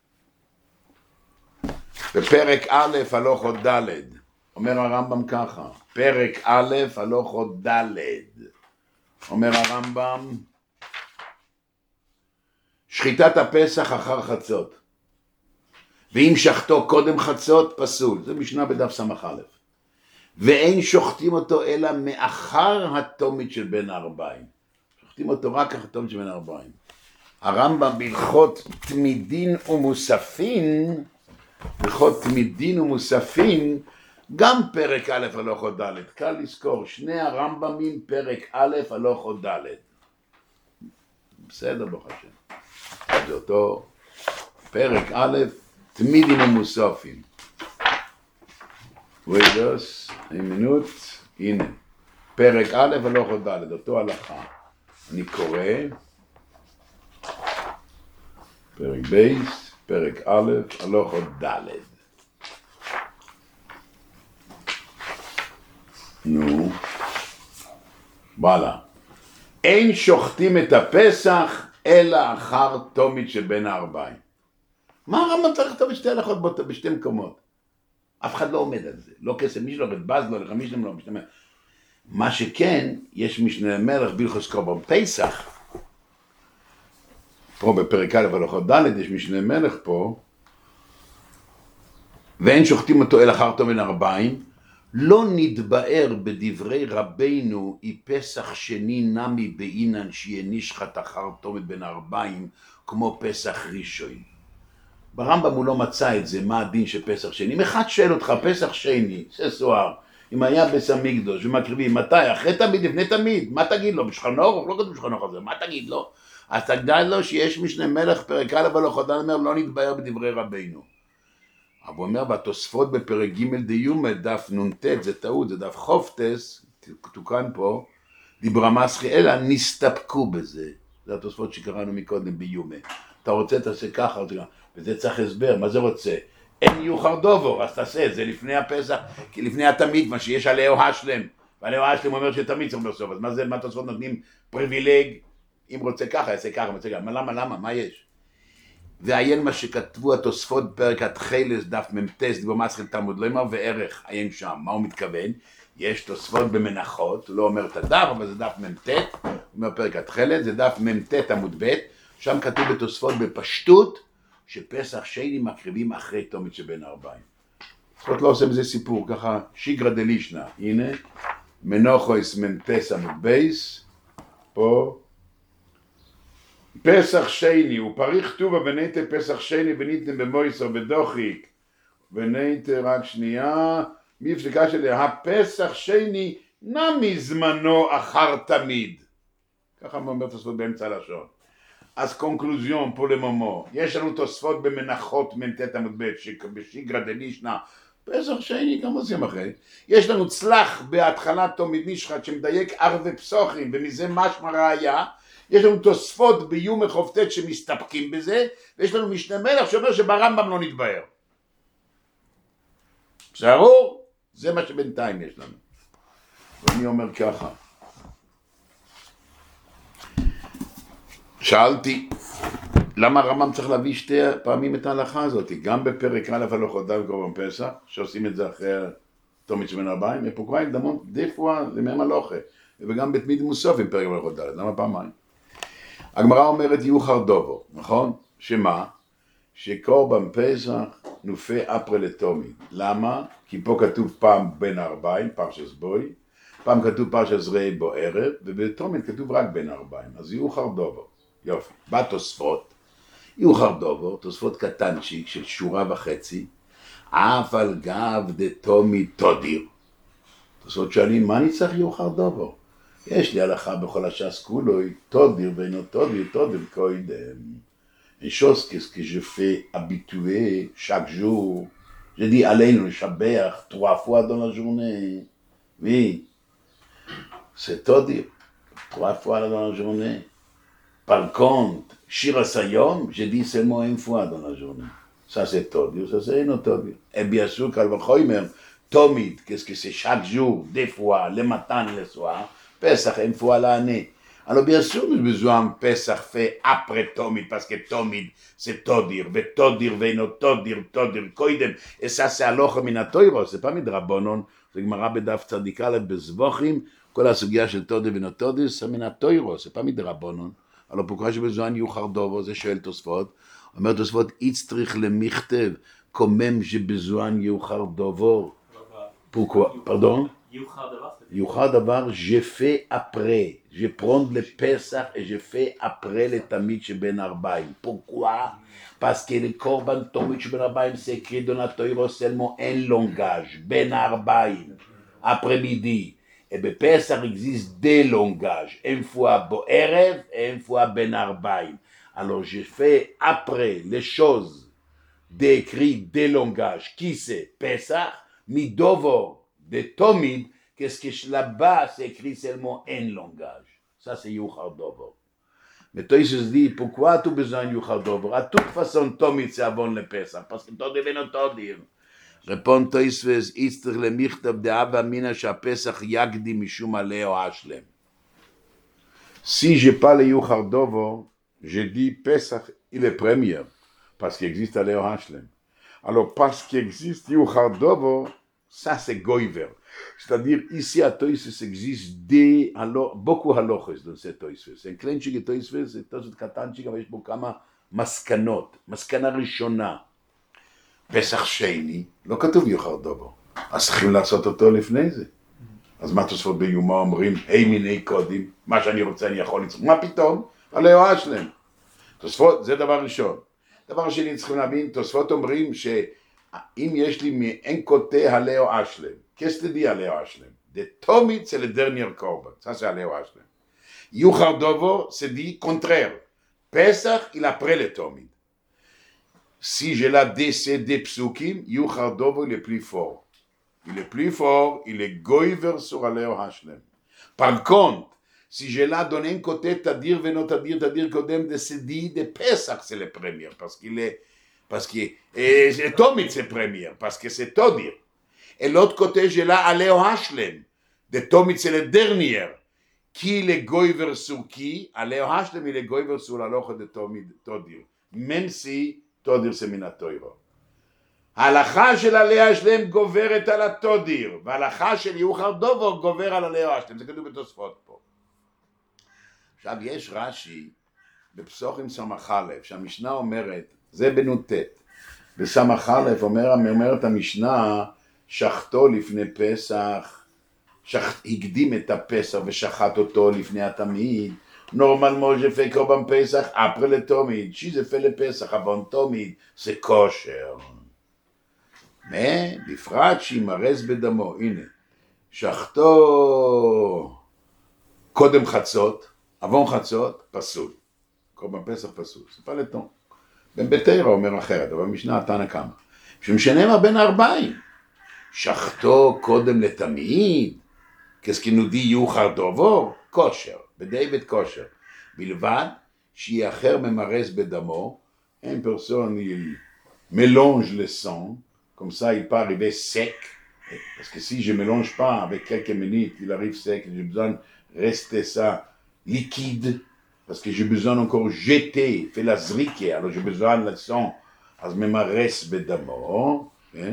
בפרק א' הלכות ד', אומר הרמב"ם ככה, פרק א' הלכות ד', אומר הרמב"ם, שחיטת הפסח אחר חצות, ואם שחטו קודם חצות פסול, זה משנה בדף סמך א', ואין שוחטים אותו אלא מאחר התומית של בין הארבעים, שוחטים אותו רק אחר התומית של בין הארבעים. הרמב"ם בהלכות תמידין ומוספין, בהלכות תמידין ומוספין, גם פרק א' הלכות ד', קל לזכור, שני הרמב"מים פרק א' הלכות ד', בסדר ברוך השם, זה אותו פרק א', תמידין ומוספין. רגוס, מינוט, הנה, פרק א' הלכות ד', אותו הלכה, אני קורא, פרק בייס, פרק א' הלכות ד'. נו, וואלה. אין שוחטים את הפסח אלא אחר תומית שבין הארבעים. מה הרמב"ם צריך לכתוב את שתי הלכות בשתי מקומות? אף אחד לא עומד על זה, לא כסף, מי שלא בז לו, לחמיש להם לא משתמע. מה שכן, יש משנה מלך בהלכות קורבן פסח, פה בפרק א' הלכות ד' יש משנה מלך פה, ואין שוחטים אותו אל אחר תומית ארבעים, לא נתבאר בדברי רבינו אי פסח שני נמי באינן שיהיה נשחט אחר תומית בין ארבעים כמו פסח ראשון. ברמב"ם הוא לא מצא את זה, מה הדין של פסח שני. אם אחד שואל אותך, פסח שני, זה סוער, אם היה בית המקדש ומקריבים, מתי? אחרי תמיד, לפני תמיד, מה תגיד לו? בשחנוך? לא כתוב בשחנוך הזה, מה תגיד לו? אז תגדל לו שיש משנה מלך פרק א' הלכות ד' אומר, לא נתבאר בדברי רבינו. אבל הוא אומר, בתוספות בפרק ג' דיומא, דף נ"ט, זה טעות, זה דף חופטס, תוקן פה, דיברה מסחי, אלא נסתפקו בזה. זה התוספות שקראנו מקודם ביומא. אתה רוצה, תעשה ככה, וזה צריך הסבר, מה זה רוצה? אין יוחר דובור, אז תעשה את זה לפני הפסח, כי לפני התמיד, מה שיש עליהו השלם, ועליהו השלם אומר שתמיד צריך בסוף, אז מה זה, מה התוספות נותנים פריבילג, אם רוצה ככה, יעשה ככה, רוצה ככה, למה, למה, מה יש? ועיין מה שכתבו התוספות בפרק התחילס, דף ממתס, דיבור מסחל תלמוד לא אמר וערך, עיין שם, מה הוא מתכוון? יש תוספות במנחות, הוא לא אומר את הדף, אבל זה דף ממתת, הוא אומר פרק התחילס, זה דף ממתת עמוד ב', שם כתוב בתוספות בפשטות, שפסח שני מקריבים אחרי תומית שבין הארבעים. תוספות לא עושה מזה סיפור, ככה שיגרא דלישנא, הנה, מנוחויס ממתס עמוד בייס, פה, פסח שני, ופריך טובה ונית פסח שני וניתם במויסו ודוחיק, ונית רק שנייה, מי הפסקה שלי, הפסח שני נמי זמנו אחר תמיד. ככה אומר תוספות באמצע הלשון. אז קונקלוזיון פה למומו, יש לנו תוספות במנחות מ"ט עמוד ב' שבשיגרא דלישנא, פסח שני גם עושים אחרי, יש לנו צלח בהתחלת תומית נשחט שמדייק ערבי פסוחים ומזה משמע ראיה, יש לנו תוספות ביומא חופטת שמסתפקים בזה, ויש לנו משנה מלך שאומר שברמב"ם לא נתבאר. בסדר? זה מה שבינתיים יש לנו. ואני אומר ככה, שאלתי, למה הרמב"ם צריך להביא שתי פעמים את ההלכה הזאת? גם בפרק א' הלכות ד' קורבן פסח, שעושים את זה אחרי תומית שבין ארבעים, ופוקראי דמון דפואה למהם הלוכה, וגם בתמיד מוסופים פרק הלכות ד', למה פעמיים? הגמרא אומרת יוחר דובו, נכון? שמה? שקורבן פסח נופה אפרה לתומית. למה? כי פה כתוב פעם בין ארבעים, פרשס בוי, פעם כתוב פרשס ראי בו ערב, ובתומית כתוב רק בין ארבעים, אז יוחר דובו. יופי. בתוספות, יוחר דובו, תוספות קטנצ'יק של שורה וחצי, אף על גב דתומית תודיר. תוספות שואלים, מה אני צריך יוחר דובו? יש לי הלכה בכל הש"ס כולוי, תודיר ואינו תודיר, תודיר קוידם. Une chose qu'est-ce que je fais habitué chaque jour, je dis עלינו לשבח trois fois dans la journée. Oui, c'est תודיר, trois fois dans la journée. Par contre, שיר הסיום, je dis seulement une fois dans la journée. Ça c'est תודיר, ça c'est אינו תודיר. Et bien sûr, קל וחומר, תמיד, qu'est-ce que c'est chaque jour, des fois, le matin et le soir, Pesach, une fois à l'année. Alors bien sûr, nous avons besoin de Pesach fait après Tomid, parce que Tomid, c'est Todir, ve Todir, ve no Todir, Todir, Koidem, et ça c'est Alocha min ha-Torah, c'est pas Midrabanon, c'est Gemara בדף צדיק א' בזבוחים, כל הסוגיה של Todir ve no Todir, c'est min ha-Torah, c'est pas Midrabanon. Alors pourquoi j'ai besoin de Yuchar Dovo, זה שואל תוספות, אומר תוספות, איצטריך למכתב, quand même j'ai besoin de Yuchar Dovo. Pourquoi? Pardon? Yuchar Davar, j'ai fait après. Je prends le Pesach et je fais après le Tamid chez Ben Arbaim. Pourquoi? Parce que le Korban Tamid chez Ben Arbaim, c'est écrit dans la Torah seulement un langage. Ben Arbaim. Après-midi. Et bien Pesach existe deux langages. Une fois Bo'erev et une fois Ben Arbaim. Alors je fais après les choses décrites des langages. Qui c'est? Pesach, Midovor. De Tomid, qu'est-ce que là-bas, c'est écrit seulement un langage. Ça, c'est Yuchar Dovo. Mais toi, il se dit, pourquoi tu as besoin de Yuchar Dovo? À toute façon, Tomid, c'est avant le Pesach, parce que toi, devais nous dire. Répond Toisves, Ister le Michtab de Abba Mina, Pesach Yagdi Mishum Aleo Hashlem. Si je parle Yuchar Dovo, je dis Pesach, il est premier, parce qu'il existe Aleo Hashlem. Alors, parce qu'il existe Yuchar Dovo, ça c'est Goiver. C'est-à-dire, ici à Toisves existe des, alors, beaucoup haloches dans cette Toisves. C'est un clenchig de Toisves, c'est Toisves קטנצ'יק, אבל יש בו כמה מסקנות. מסקנה ראשונה, פסח שני, לא כתוב יוחר דובו. אז צריכים לעשות אותו לפני זה. אז מה תוספות ביומה אומרים, היי מיני קודים, מה שאני רוצה אני יכול לצחוק. מה פתאום? עלי או אשלם. תוספות, זה דבר ראשון. דבר שני, צריכים להבין, תוספות אומרים ש... אם יש לי מאין קוטה הלאו אשלם, כסתדי הלאו אשלם, de Tomid c'est le dernier korban, ça c'est הלאו אשלם. Yuchar Dovo c'est dit contraire, Pesach il après le Tomid. Si j'ai la D C des psukim, Yuchar Dovo il est plus fort. Il est plus fort, il est goiver sur הלאו אשלם. Par contre, si j'ai là donné un côté Tadir Veno Tadir Tadir Kodem de c'est dit de Pesach c'est le premier, parce qu'il est parce que et Tomid c'est premier, parce que c'est Todir. Et l'autre côté, j'ai là Aleo Hashlem. De Tomid c'est le dernier. Qui le goiver sur qui? Aleo Hashlem il est goiver sur la loche de Tomid, Todir. Même si Todir c'est Minatoiro. ההלכה של עלי השלם גוברת על התודיר, וההלכה של יוחר דובו גובר על עלי השלם. זה כתוב בתוספות פה. עכשיו יש רש"י בפסוחים סמך א', שהמשנה אומרת, זה בנוטט. בסמך א' אומר, אומרת המשנה, שחטו לפני פסח, שח, הקדים את הפסח ושחט אותו לפני התמיד. Normalement, je fais Korban Pesach après le Tomid. Si je fais le Pesach avant Tomid, c'est kosher. Mais, בפרט שימרס בדמו, הנה, שחטו קודם חצות, avant חצות, פסול. קורבן פסח פסול, זה pas le temps. בן בתרא אומר אחרת, אבל משנה התנא קמא. שמשנה מה בין ארבעים. שחטו קודם לתמיד, כסכנודי יוחר דובו, כושר, בדיבד כושר. בלבד שיאחר ממרס בדמו, un personne il mélange le sang, comme ça il peut arriver sec, parce que si je ne mélange pas avec quelques minutes, il arrive sec, j'ai besoin de rester ça liquide, parce que j'ai besoin encore jeter, faire la zrike, alors j'ai besoin de le sang, אז ממרס בדמו, כן?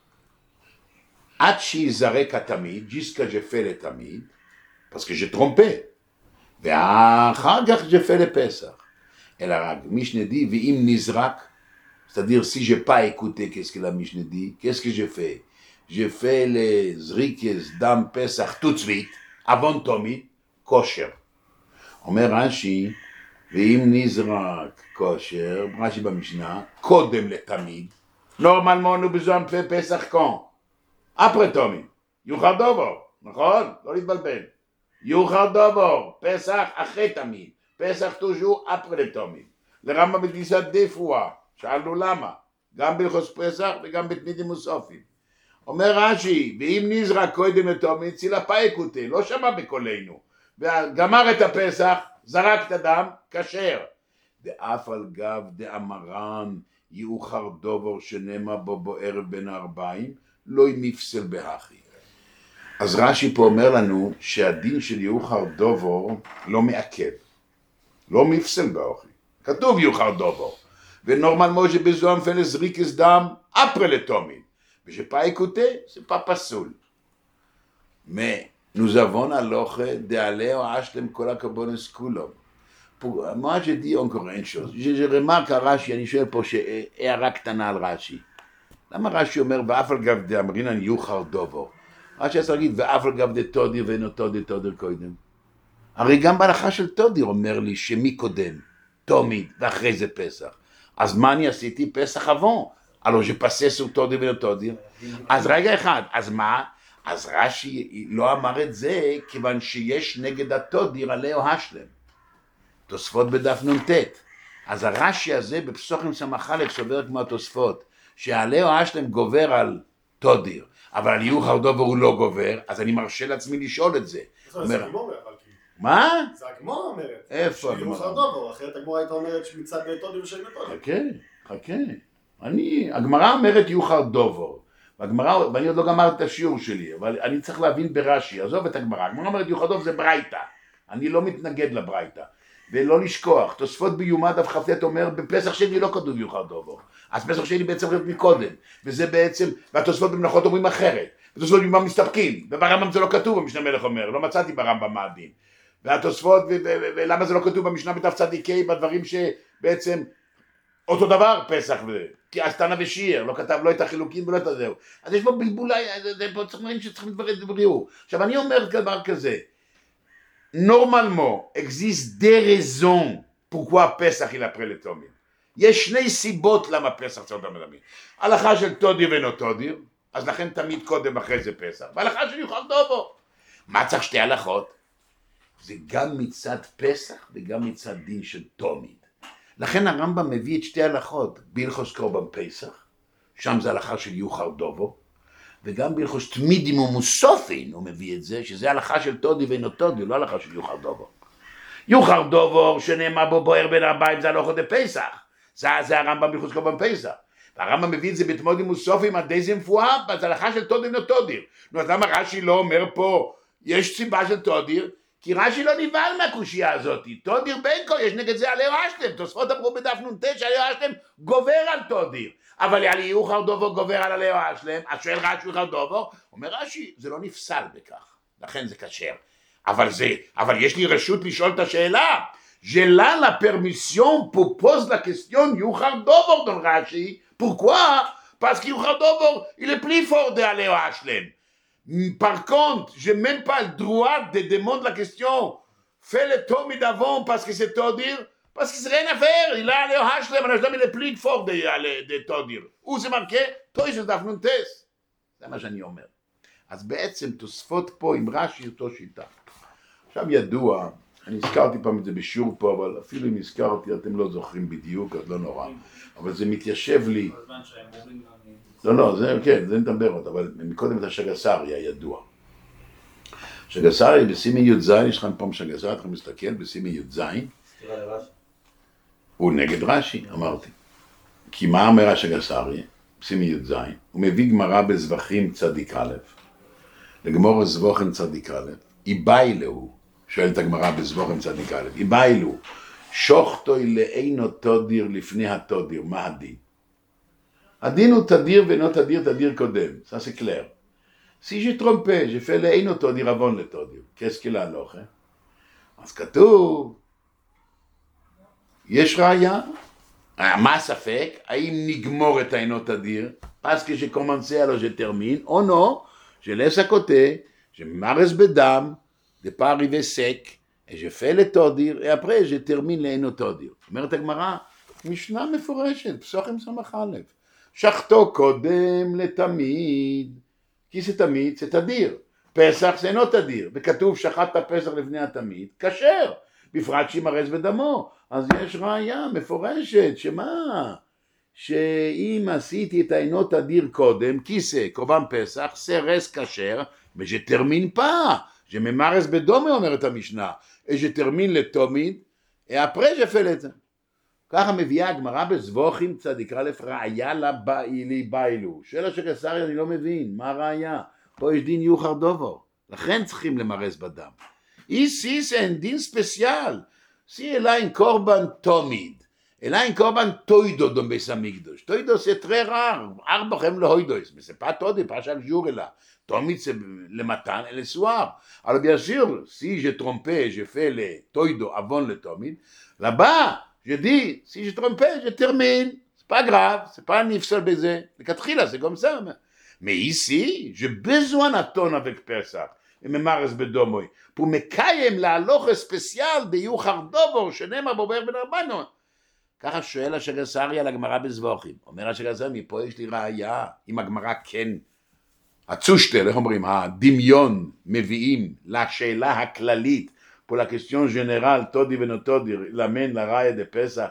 עד שיזרק התמיד, jusqu'à je fais le תמיד, parce que j'ai trompé, ואחר כך je fais le פסח. אלא רק, משנה dit, ואם נזרק, c'est-à-dire si je n'ai pas écouté qu'est-ce que la Mishnah dit, qu'est-ce que je fais? Je fais les zrikes d'am Pesach tout de suite, avant Tomid, kosher. אומר רש"י, ואם נזרק kosher, רש"י במשנה, קודם לתמיד, normalement nous besoin de faire Pesach quand? Après Tomid, יוחר דובור, נכון? לא להתבלבל. יוחר דובור, פסח אחרי תמיד, פסח toujours après le Tomid. לרמב"ם dit ça deux fois. שאלנו למה, גם בהלכות פסח וגם בתמידים מוספים. אומר רש"י, ואם נזרק קודם לתומid, צילה פאיקוטי, לא שמע בקולנו, וגמר את הפסח, זרק את הדם, כשר. דאף על גב דאמרן, יאוחר דובור שנאמר בו בערב בין הארבעים, לא נפסל בהכי. אז רש"י פה אומר לנו שהדין של יוחר דובור לא מעכב, לא מפסל באוכי. כתוב יוחר דובור. ונורמל משה בזוהם פלס ריקס דם, אפרה לתומין. ושפאי קוטה, זה pas פסול. Mais nous avons alors d'aller au Hashlem kol hakabonus kulom. Moi je dis encore une chose, je, je remarque à רש"י, אני שואל פה הערה קטנה על רש"י. למה רש"י אומר ואף על גב דאמרינן יוחר דובור? רש"י צריך להגיד ואף על גב דתודיר ואינו תודיר תודיר קודם. הרי גם בהלכה של תודיר אומר לי שמי קודם? תומיד, ואחרי זה פסח. אז מה אני עשיתי? פסח אבון. הלוא שפסס הוא תודיר ואינו תודיר. אז רגע אחד, אז מה? אז רש"י לא אמר את זה כיוון שיש נגד התודיר עליהו השלם. תוספות בדף נ"ט. אז הרש"י הזה בפסוחים סמ"א סובר כמו התוספות, שעליהו השלם גובר על תודיר, אבל על יוחר דובור הוא לא גובר, אז אני מרשה לעצמי לשאול את זה. זה הגמור, אבל כאילו. מה? זה הגמור אומרת. איפה הגמור? שיוחר דובור, אחרת הגמור הייתה אומרת שמצד תודיר ושל תודיר. חכה, חכה. אני, הגמרא אומרת יוחר דובור. והגמרא, ואני עוד לא גמרתי את השיעור שלי, אבל אני צריך להבין ברש"י, עזוב את הגמרא. הגמרא אומרת יוחר דובור זה ברייתא. אני לא מתנגד לברייתא. ולא לשכוח, תוספות ביומא דף כ"ט אומר, בפסח שני לא כתוב יוחר דובור. אז פסח שני בעצם להיות מקודם, וזה בעצם, והתוספות במנחות אומרים אחרת, ותוספות ביומא מסתפקים, וברמב"ם זה לא כתוב, המשנה מלך אומר, לא מצאתי ברמב"ם מה הדין. והתוספות, ולמה זה לא כתוב במשנה בתף צדיקי, בדברים שבעצם אותו דבר פסח, כי אז תנא ושיר, לא כתב לא את החילוקים ולא את הזהו. אז יש פה בלבול, זה פה צריכים שצריכים לדבר את דבריהו. עכשיו אני אומר דבר כזה, normalement existe des raisons pourquoi פסח il après le תומין. יש שני סיבות למה פסח צריך להיות המדמין. הלכה של תודיר ואינו תודיר, אז לכן תמיד קודם אחרי זה פסח. והלכה של יוחר דובור. מה צריך שתי הלכות? זה גם מצד פסח וגם מצד דין של תומיד. לכן הרמב"ם מביא את שתי הלכות, בהלכות קורבן פסח, שם זה הלכה של יוחר דובור, וגם בהלכות תמידים ומוסופין הוא מביא את זה, שזה הלכה של תודיר ואינו תודיר, לא הלכה של יוחר דובור. יוחר דובור שנאמר בו בוער בין ארבעים זה הלכות דפסח, זה, זה הרמב"ם בהלכות קורבן פסח. והרמב"ם מביא את זה בתמידים ומוסופין עד איזה מפואר, זה הלכה של תודיר ואינו תודיר. נו, אז למה רש"י לא אומר פה, יש סיבה של תודיר? כי רש"י לא נבהל מהקושייה הזאת, תודיר בין כה, יש נגד זה עליהו השלם, תוספות אמרו בדף נ"ט שעליהו השלם גובר על תודיר, אבל על יוחר דובור גובר על עליהו השלם, אז שואל רש"י יוחר דובור, אומר רש"י, זה לא נפסל בכך, לכן זה כשר, אבל זה, אבל יש לי רשות לשאול את השאלה, j'ai là la permission pour poser la question יוחר דובור דון רש"י, pourquoi? parce que יוחר דובור, il est plus fort de עליהו השלם. Par contre, je n'ai même pas le droit de demander la question. Fais le Tomid avant parce que c'est Todir. Parce que c'est rien à faire. Il a allé au Hashlem, on a jamais le plus fort de, de Todir. Où c'est marqué? Toi, je דף נ"ט. זה מה שאני אומר. אז בעצם תוספות פה עם רש"י אותו שיטה. עכשיו ידוע, אני הזכרתי פעם את זה בשיעור פה, אבל אפילו אם הזכרתי, אתם לא זוכרים בדיוק, אז לא נורא. אבל זה מתיישב לי. לא, לא, זה, כן, זה נדבר עוד, אבל מקודם את השגסרי הידוע. שגסרי בסימי י"ז, יש לכם פעם שגסרי, אתם מסתכל, בסימי י"ז, הוא נגד רש"י, אמרתי. כי מה אומר השגסרי, בסימי י"ז, הוא מביא גמרא בזבחים צדיק א', לגמור זבוחם צדיק א', איבאילו, שואל את הגמרא בזבוחם צדיק א', איבאילו, שוחטוי לאינו תודיר לפני התודיר, מה הדין? הדין הוא תדיר ואינו תדיר, תדיר קודם. Ça c'est clair. Si j'ai trompé, j'ai fait לאינו תודיר avant le תודיר. Qu'est-ce qu'il a alors? אז כתוב, יש ראיה, מה הספק? האם נגמור את האינו תדיר? parce que j'ai commencé alors je termine, ou non, je laisse à côté, je m'arrête בדם, de pas arriver sec, et je fais le תודיר, et après je termine לאינו תודיר. אומרת הגמרא, משנה מפורשת, פסוחים סמ"א. שחטו קודם לתמיד, כי זה תמיד, זה תדיר. פסח זה אינו תדיר, וכתוב שחט הפסח לפני התמיד, כשר, בפרט שימרז בדמו. אז יש ראיה מפורשת, שמה? שאם עשיתי את האינו תדיר קודם, כי זה קורבן פסח, זה רס כשר, ושתרמין פה, שממרז בדומה אומרת המשנה, ושתרמין לתמיד, הפרש יפל את זה. ככה מביאה הגמרא בזבוחים צדיק א' ראיה לבאילי באילו. שאלה שגסרי אני לא מבין, מה ראיה? פה יש דין יוחר דובור. לכן צריכים למרס בדם. איסי זה אין דין ספציאל, סי אלא אין קורבן תומיד, אלא אין קורבן טוידו דום ביס המקדוש, טוידו זה טרי רר, ארבע חם להוידויס, זה pas תודי, pas chaque jour là, תומיד זה למתן et le soir. Alors bien sûr, si j'ai trompé, j'ai fait les toido avant le תומיד, là-bas, je dis, si j'ai trompé, je termine, c'est pas grave, c'est pas un nifsol baiser, לכתחילה, c'est comme ça. Mais ici, j'ai besoin d'attendre avec Pesach. וממרס בדומוי, פה מקיים להלוך ספציאל דיוחר דובור, שנאמר בובר בן ארבענו. ככה שואל השגסרי על הגמרא בזבוכים. אומר השגסרי, מפה יש לי ראייה, אם הגמרא כן, הצושטל, איך אומרים, הדמיון מביאים לשאלה הכללית, פה לקסטיון ג'נרל, תודי ונוטודי, למן לראיה דה פסח,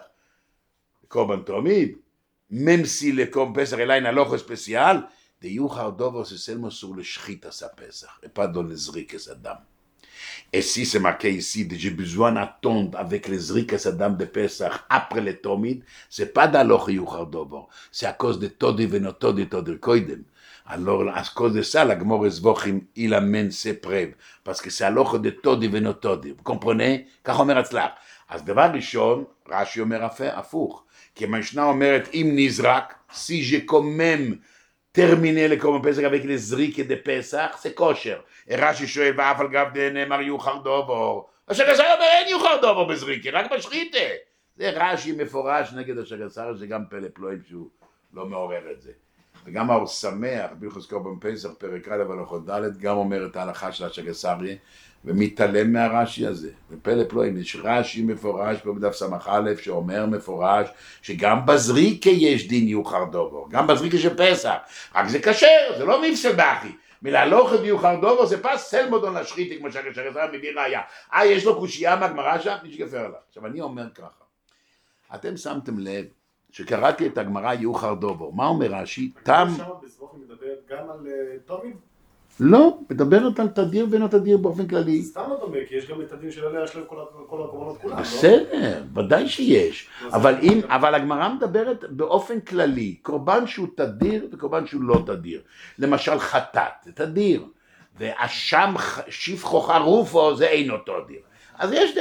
קורבן תמיד, ממסי לקום פסח אליי נהלוך ספציאל, de yuchar dovo c'est seulement sur le shchitas à Pesach et pas dans les zrikes adam. Et si c'est marqué ici que j'ai besoin d'attendre avec les zrikes adam de Pesach après le Tomid, c'est pas d'aloch yuchar dovo, c'est à cause de todi venotodi todi koidem. Alors à cause de ça la Gemara Zvachim il amène ses preuves parce que c'est aloch de todi venotodi. Vous comprenez? כך אומר אצלך. אז דבר ראשון, רש"י אומר הפוך, כי המשנה אומרת אם נזרק, si je quand même terminer le Korban Pesach avec les zriques de Pesach, c'est kosher. Et Rashi שואל, ואף על גב דנאמר יוחר דובור. השגסר אומר, אין יוחר דובור בזריקי, רק בשחיתה. זה רש"י מפורש נגד השגסר, שגם פלא פלואים שהוא לא מעורר את זה. וגם האור שמח, בהלכות קורבן פסח, פרק א' הלכות ד', גם אומר את ההלכה של השגסריה, ומתעלם מהרש"י הזה. ופלא פלואים, יש רש"י מפורש פה בדף סמך א', שאומר מפורש, שגם בזריקה יש דין יוחר דובור, גם בזריקה של פסח, רק זה כשר, זה לא מפסל באחי. מלהלוך את יוחר דובור, זה פס סלמודון לשחיתי, כמו שהשגסריה מביא ראיה. אה, יש לו קושייה מהגמרא שם, נשגפר עליו. עכשיו, אני אומר ככה, אתם שמתם לב, שקראתי את הגמרא יוחר דובור, מה אומר רש"י? תם... שם בזבוכים מדברת גם על תומיד? לא, מדברת על תדיר ואינו תדיר באופן כללי. סתם לא דומה, כי יש גם את הדין של עליה שלהם כל הקורבנות כולם, לא? בסדר, ודאי שיש. אבל הגמרא מדברת באופן כללי, קורבן שהוא תדיר וקורבן שהוא לא תדיר. למשל חטאת, זה תדיר. ואשם שפחו חרופו זה אינו תדיר. אז יש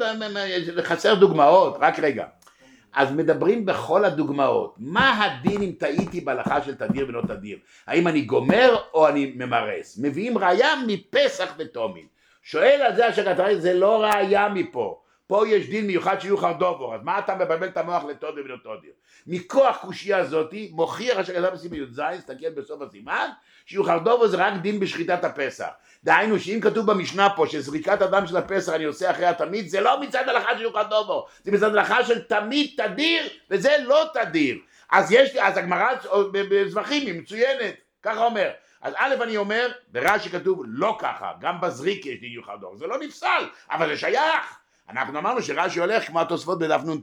חסר דוגמאות, רק רגע. אז מדברים בכל הדוגמאות, מה הדין אם טעיתי בהלכה של תדיר ולא תדיר? האם אני גומר או אני ממרס? מביאים ראיה מפסח ותומיד. שואל על זה השגסרי, זה לא ראיה מפה. פה יש דין מיוחד שיוחר דובור, אז מה אתה מבלבל את המוח לתוdir ולא תדיר? מכוח קושייה הזאתי, מוכיח השגסרי בסימן י"ז, תסתכל בסוף הסימן, שיוחר דובור זה רק דין בשחיטת הפסח. דהיינו שאם כתוב במשנה פה שזריקת הדם של הפסח אני עושה אחרי התמיד, זה לא מצד הלכה של יוחר דובור, זה מצד הלכה של תמיד תדיר, וזה לא תדיר. אז יש לי, אז הגמרא בזבחים היא מצוינת, ככה אומר. אז א' אני אומר, ברש"י כתוב לא ככה, גם בזריק יש דין יוחר דובור, זה לא נפסל, אבל זה שייך. אנחנו אמרנו שרש"י הולך כמו התוספות בדף נ"ט.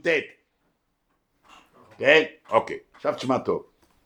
כן? אוקיי, עכשיו תשמע טוב.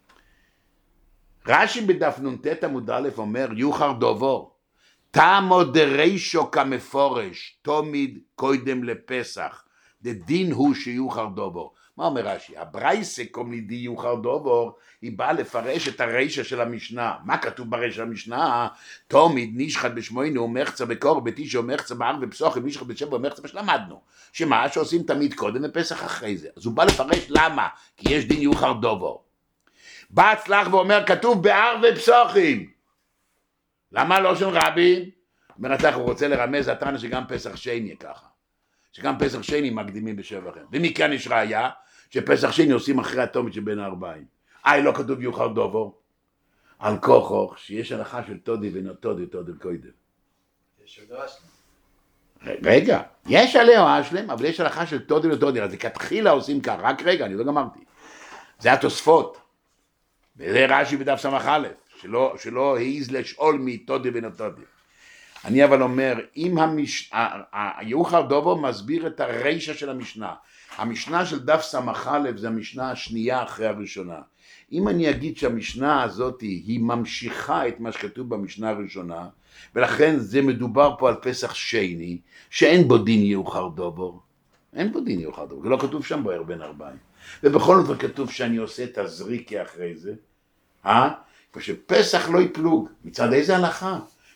רש"י בדף נ"ט עמוד א' אומר יוחר דובור. תמו דרישו כמפורש, תומיד קודם לפסח, דדין הוא שיוחר דובור. מה אומר רש"י? הברייסה קומנידי יוחר דובור, היא באה לפרש את הרישה של המשנה. מה כתוב ברישה של המשנה? תומיד נשחט בשמוינו ומחצה בקור בתישו ומחצה בער ובסוחים נשחט בשבע ומחצה בשלמדנו. שמה? שעושים תמיד קודם ופסח אחרי זה. אז הוא בא לפרש למה? כי יש דין יוחר דובור. בא הצלח ואומר כתוב בער ובסוחים. למה לא של רבי? אומר הצלח הוא רוצה לרמז התנא שגם פסח שני ככה. שגם פסח שני מקדימים בשבע אחר. ומכאן יש ראיה שפסח שני עושים אחרי התומיד שבין הארבעים. אי לא כתוב יוחר דובור. על כוחו שיש הלכה של תודי ונותודי תודי קוידם. יש עוד אשלם. רגע, יש עליה אשלם, אבל יש הלכה של תודי ונותודי. אז כתחילה עושים כך, רק רגע, אני לא גמרתי. זה התוספות. וזה רש"י בדף סמך א', שלא, שלא העיז לשאול מתודי ונותודי. אני אבל אומר, אם המש... היוחר דובור מסביר את הרישה של המשנה. המשנה של דף סמך א' זה המשנה השנייה אחרי הראשונה. אם אני אגיד שהמשנה הזאת היא ממשיכה את מה שכתוב במשנה הראשונה, ולכן זה מדובר פה על פסח שני, שאין בו דין יוחר דובור. אין בו דין יוחר דובור, זה לא כתוב שם בער בין ארבעים. ובכל זאת כתוב שאני עושה את הזריקה אחרי זה. אה? שפסח לא יפלוג. מצד איזה הלכה?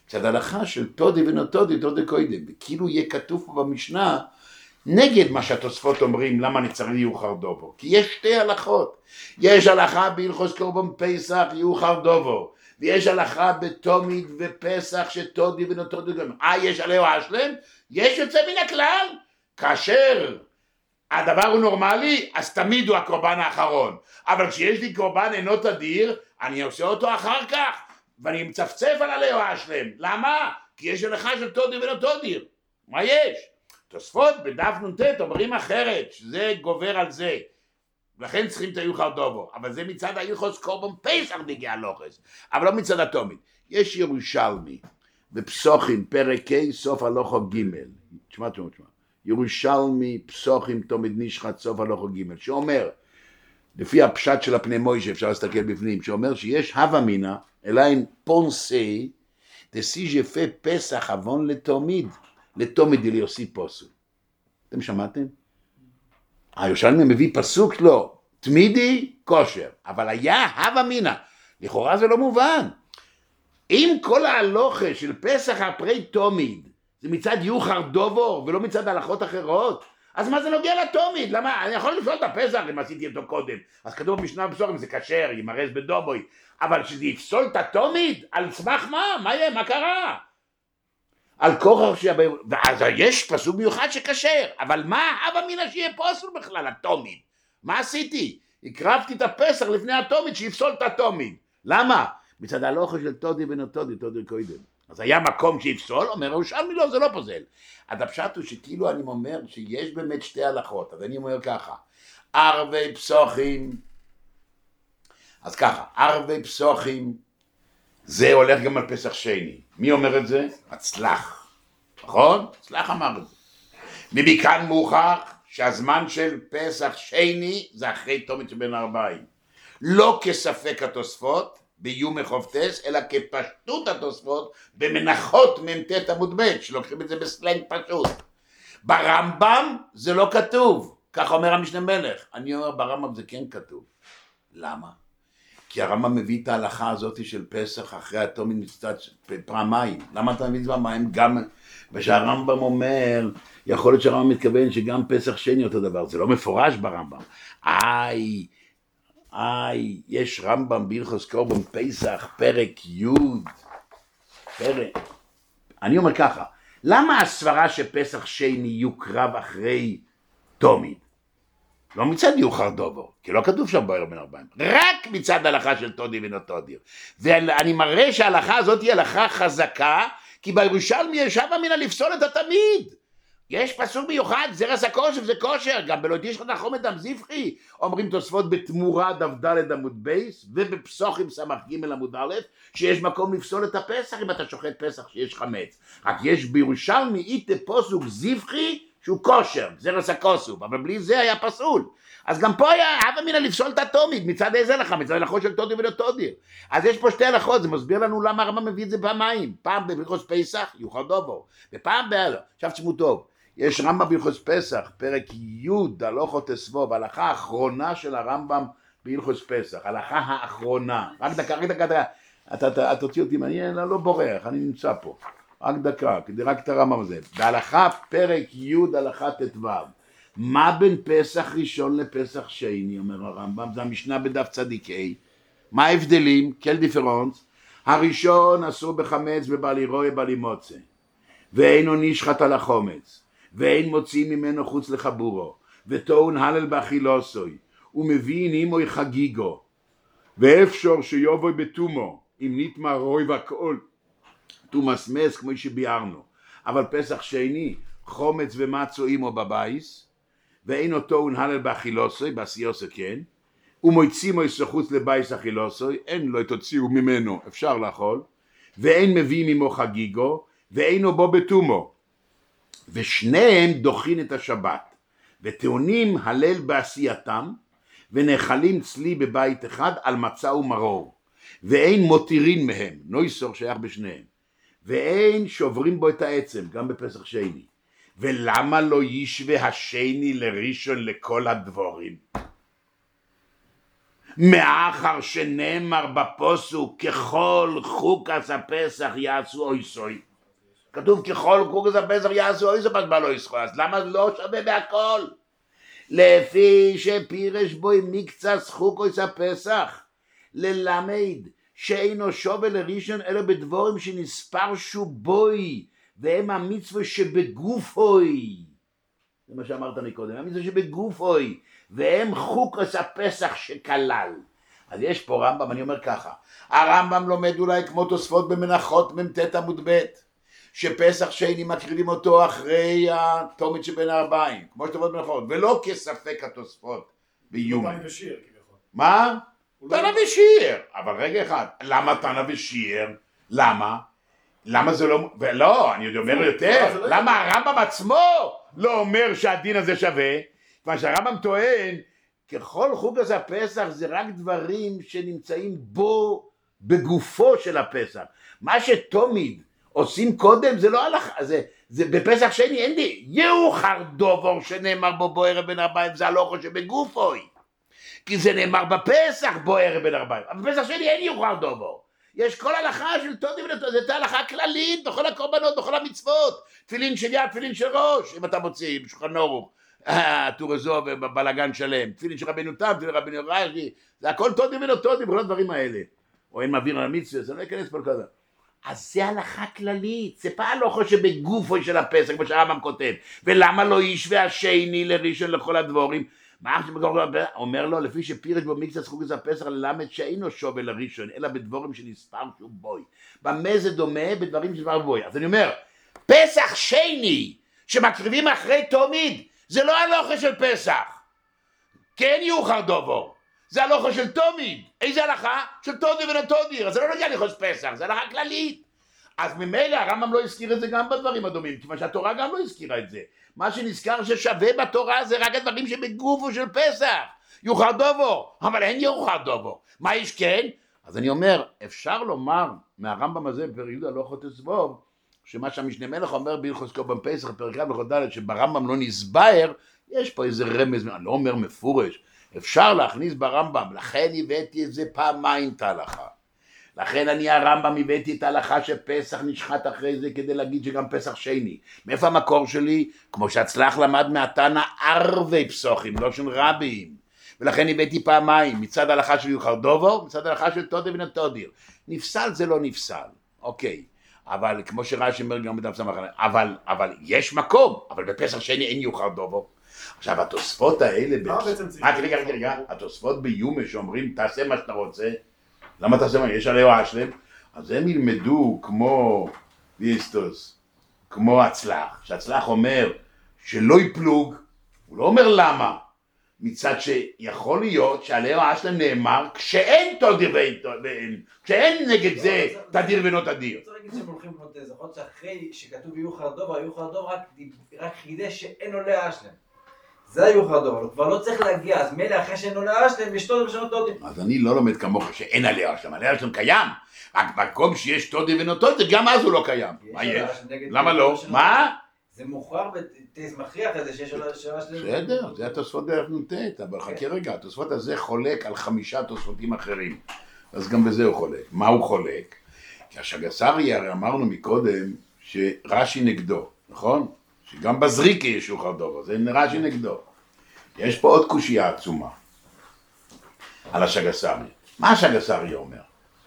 מצד ההלכה של תודי ונותודי, תודי קוידם, וכאילו יהיה כתוב פה במשנה, נגד מה שהתוספות אומרים, למה נצטרך יאוחר דובו, כי יש שתי הלכות, יש הלכה בהלכות קורבן פסח יאוחר דובו, ויש הלכה בתומיד ופסח שתודי ונותודי גם, אה יש עליהו השלם, יש יוצא מן הכלל, כאשר הדבר הוא נורמלי, אז תמיד הוא הקורבן האחרון, אבל כשיש לי קורבן אינו תדיר, אני עושה אותו אחר כך, ואני מצפצף על עליהו השלם, למה? כי יש הלכה של תודי ונותודי, מה יש? תוספות בדף נ"ט אומרים אחרת, שזה גובר על זה, לכן צריכים את היוחר דובו, אבל זה מצד ההלכות קורבן פסח בגלל הלוכס, אבל לא מצד התומיד. יש ירושלמי בפסוחים פרק ה' סוף הלוכו ג', תשמע תשמע תשמע, ירושלמי פסוחים תומיד נשחט סוף הלוכו ג', שאומר, לפי הפשט של הפני מוישה אפשר להסתכל בפנים, שאומר שיש הווה מינה, אליין פונסי, דסי ג'פה פסח אבון לתומיד, לתומיד ליוסי פוסול. אתם שמעתם? הירושלמי מביא פסוק לא, תמידי כושר, אבל היה הווה מינה, לכאורה זה לא מובן. אם כל ההלוכה של פסח הפרי תומיד, זה מצד יוחר דובור ולא מצד הלכות אחרות, אז מה זה נוגע לתומיד? למה? אני יכול לשאול את הפסח אם עשיתי אותו קודם, אז כתוב במשנה בסורים זה כשר, ימרז בדובוי, אבל שזה יפסול את התומיד, על סמך מה? מה יהיה? מה קרה? על כוחר שיהיה, ואז יש פסוק מיוחד שכשר, אבל מה הווה מינה שיהיה פוסל בכלל, התומיד? מה עשיתי? הקרבתי את הפסח לפני התומיד שיפסול את התומיד. למה? מצד ההלכה של תודי ונותודי, תודי קוידם. אז היה מקום שיפסול, אומר ירושלמי לא, זה לא פוסל. אז הפשט הוא שכאילו אני אומר שיש באמת שתי הלכות, אז אני אומר ככה, ערבי פסוחים, אז ככה, ערבי פסוחים, זה הולך גם על פסח שני. מי אומר את זה? הצלח. נכון? הצלח אמר את זה. מבכאן מוכח שהזמן של פסח שני זה אחרי תומיד שבין ארבעים. לא כספק התוספות ביום חופטס, אלא כפשטות התוספות במנחות מ"ט עמוד ב', שלוקחים את זה בסלנג פשוט. ברמב"ם זה לא כתוב, כך אומר המשנה מלך. אני אומר ברמב"ם זה כן כתוב. למה? כי הרמב"ם מביא את ההלכה הזאת של פסח אחרי התומיד מצטד פעמיים. למה אתה מביא את זה פעמיים? גם, ושהרמב"ם אומר, יכול להיות שהרמב"ם מתכוון שגם פסח שני אותו דבר, זה לא מפורש ברמב"ם. איי, איי, יש רמב"ם בהלכות קורבן פסח, פרק י', פרק. אני אומר ככה, למה הסברה שפסח שני יוקרב אחרי תומיד? לא מצד יוחר דובו, כי לא כתוב שם בערב בן ארבעים, רק מצד הלכה של תודי ונותודי. ואני מראה שההלכה הזאת היא הלכה חזקה, כי בירושלמי יש הווה מינה לפסול את התמיד. יש פסוק מיוחד, זרס הכושר זה כושר, גם בלא יש לך נחום את המזיפחי, אומרים תוספות בתמורה דף ד' עמוד בייס, ובפסוחים סמך ג' עמוד א', שיש מקום לפסול את הפסח אם אתה שוחט פסח שיש חמץ. רק יש בירושלמי איתה פסוק זיפחי, שהוא כושר, זרס הכוסוב, אבל בלי זה היה פסול. אז גם פה היה הווה מינה לפסול את התומיד, מצד איזה הלכה? מצד הלכות של תודי ונותודי. אז יש פה שתי הלכות, זה מסביר לנו למה הרמב"ם מביא את זה פעמיים, פעם בהלכות פסח, יוחר דובו, ופעם בהלכה, עכשיו תשמעו טוב, יש רמב"ם בהלכות פסח, פרק י' הלכות אסבוב, ההלכה האחרונה של הרמב"ם בהלכות פסח, ההלכה האחרונה, רק דקה, רק דקה, דקה, אתה תוציא אותי, אני לא בורח, אני נמצא פה. רק דקה, כדי רק את הרמב"ם הזה. בהלכה פרק י' הלכה ט"ו. מה בין פסח ראשון לפסח שני, אומר הרמב"ם, זה המשנה בדף צדיק ה'. מה ההבדלים? כל דיפרנס. הראשון אסור בחמץ ובעלי רואה בעלי מוצא. ואינו נשחט על החומץ. ואין מוציא ממנו חוץ לחבורו. וטעון הלל באכילוסוי. ומבין עמוי חגיגו. ואפשר שיובוי בתומו. אם נטמע רוי והכל. תומאס מס כמו שביארנו, אבל פסח שני חומץ ומצו אימו בבייס, ואין אותו הונהלל באכילוסוי, בעשיוסו כן, ומויצימו יסחוץ לבייס אכילוסוי, אין לו תוציאו ממנו, אפשר לאכול, ואין מביא ממו חגיגו, ואינו בו בתומו, ושניהם דוחין את השבת, וטעונים הלל בעשייתם, ונחלים צלי בבית אחד על מצה ומרור, ואין מותירין מהם, נויסור שייך בשניהם, ואין שוברים בו את העצם, גם בפסח שני. ולמה לא ישווה השני לראשון לכל הדבורים? מאחר שנאמר בפוסוק ככל חוקס הפסח יעשו אויסוי. כתוב ככל חוקס הפסח יעשו אויסוי, אז מה לא ישחו? אז למה לא שווה בהכל? לפי שפירש בוי מקצת חוקס הפסח ללמד שאינו שווה לראשון אלא בדבורים שנספר שובוי והם המצווה שבגופוי. זה מה שאמרת מקודם, המצווה שבגופוי והם חוקס הפסח שכלל. אז יש פה רמב"ם, אני אומר ככה, הרמב"ם לומד אולי כמו תוספות במנחות מ"ט עמוד ב' שפסח שני מקריבים אותו אחרי התומית שבין הארבעים, כמו שתוות מנחות, ולא כספק התוספות ביומי. תנא ושיר כביכול. מה? תנא ושיר. אבל רגע אחד, למה תנא ושיר? למה? למה זה לא... ולא, אני אומר יותר, למה הרמב"ם עצמו לא אומר שהדין הזה שווה? כיוון שהרמב"ם טוען, ככל חוג הזה הפסח זה רק דברים שנמצאים בו בגופו של הפסח. מה שתמיד עושים קודם זה לא הלכה, זה, זה בפסח שני אין לי יאוחר דובור שנאמר בו בו ערב בין ארבעים, זה הלכה שבגופוי. כי זה נאמר בפסח בו ערב בין ארבעים, אבל בפסח שני אין יאוחר דובור. יש כל הלכה של תודים ונתודים, זאת הלכה כללית בכל הקורבנות, בכל המצוות, תפילין של יד, תפילין של ראש, אם אתה מוציא בשולחן ערוך, טור הזוהר ובלגן שלם, תפילין של רבנו תם, תפילין רבנו רש"י, זה הכל תודים ונתודים, בכל הדברים האלה. או אין מעביר על המצווה, זה לא ייכנס פה לכזה. אז זה הלכה כללית, זה פעל לא חושב בגופו של הפסח, כמו שהרמב"ם כותב, ולמה לא איש והשני לראשון לכל הדבורים? מה אומר לו, לפי שפירש בו מקצת חוקס הפסח ללמד שאינו שווה לראשון, אלא בדבורים שנספר שוב בוי. במה זה דומה? בדברים שנספר בוי. אז אני אומר, פסח שני, שמקריבים אחרי תמיד, זה לא הלכה של פסח. כן יאוחר דובור. זה הלכה של תמיד. איזה הלכה? של תודי ונתודיר. אז זה לא נגיע לחוש פסח, זה הלכה כללית. אז ממילא הרמב"ם לא הזכיר את זה גם בדברים הדומים, כיוון שהתורה גם לא הזכירה את זה. מה שנזכר ששווה בתורה זה רק הדברים שבגופו של פסח. יאוחר דובור, אבל אין יאוחר דובור. מה יש כן? אז אני אומר, אפשר לומר מהרמב"ם הזה בפרק י' הלכות תסבוב, שמה שהמשנה מלך אומר בהלכות קורבן פסח בפרק י' הלכות ד' שברמב"ם לא נסבר, יש פה איזה רמז, אני לא אומר מפורש, אפשר להכניס ברמב"ם, לכן הבאתי את זה פעמיים את ההלכה. לכן אני הרמב"ם הבאתי את ההלכה שפסח נשחט אחרי זה כדי להגיד שגם פסח שני. מאיפה המקור שלי? כמו שהצלח למד מהתנא ערבי פסוחים, לא של רבים. ולכן הבאתי פעמיים, מצד ההלכה של יאוחר דובור, מצד ההלכה של תודי ונתודיר. נפסל זה לא נפסל, אוקיי. אבל כמו שרש"י אומר גם בדף סמך, אבל, אבל יש מקום, אבל בפסח שני אין יאוחר דובור. עכשיו התוספות האלה, מה בעצם צריך? רגע, רגע, רגע, התוספות ביומה שאומרים תעשה מה שאתה רוצה, למה תעשה מה? יש עליהו אשלם? אז הם ילמדו כמו ויסטוס, כמו הצלח, שהצלח אומר שלא יפלוג, הוא לא אומר למה, מצד שיכול להיות שעליהו אשלם נאמר כשאין תודיר ואין, כשאין נגד זה תדיר ולא תדיר. אני רוצה להגיד שהם הולכים לבנות איזה, יכול להיות שאחרי שכתוב יאוחר דובר, יאוחר דובר רק חידש שאין עולה אשלם. זה היוחד דובר, הוא כבר לא צריך להגיע, אז מילא אחרי שאין עולה אשלם, יש תודי ושנות תודי. אז אני לא לומד כמוך שאין עליה אשלם, עליה אשלם קיים, רק במקום שיש תודי ונותות, גם אז הוא לא קיים. מה יש? למה לא? מה? זה מוכרח בתייס מכריח הזה שיש עולה אשלם. בסדר, זה התוספות דרך נ"ט, אבל חכה רגע, התוספות הזה חולק על חמישה תוספותים אחרים, אז גם בזה הוא חולק. מה הוא חולק? כי השגסרי הרי אמרנו מקודם שרש"י נגדו, נכון? שגם בזריקי יש יאוחר דובר, זה רש"י נגדו. יש פה עוד קושיה עצומה על השגסרי. מה השגסרי אומר?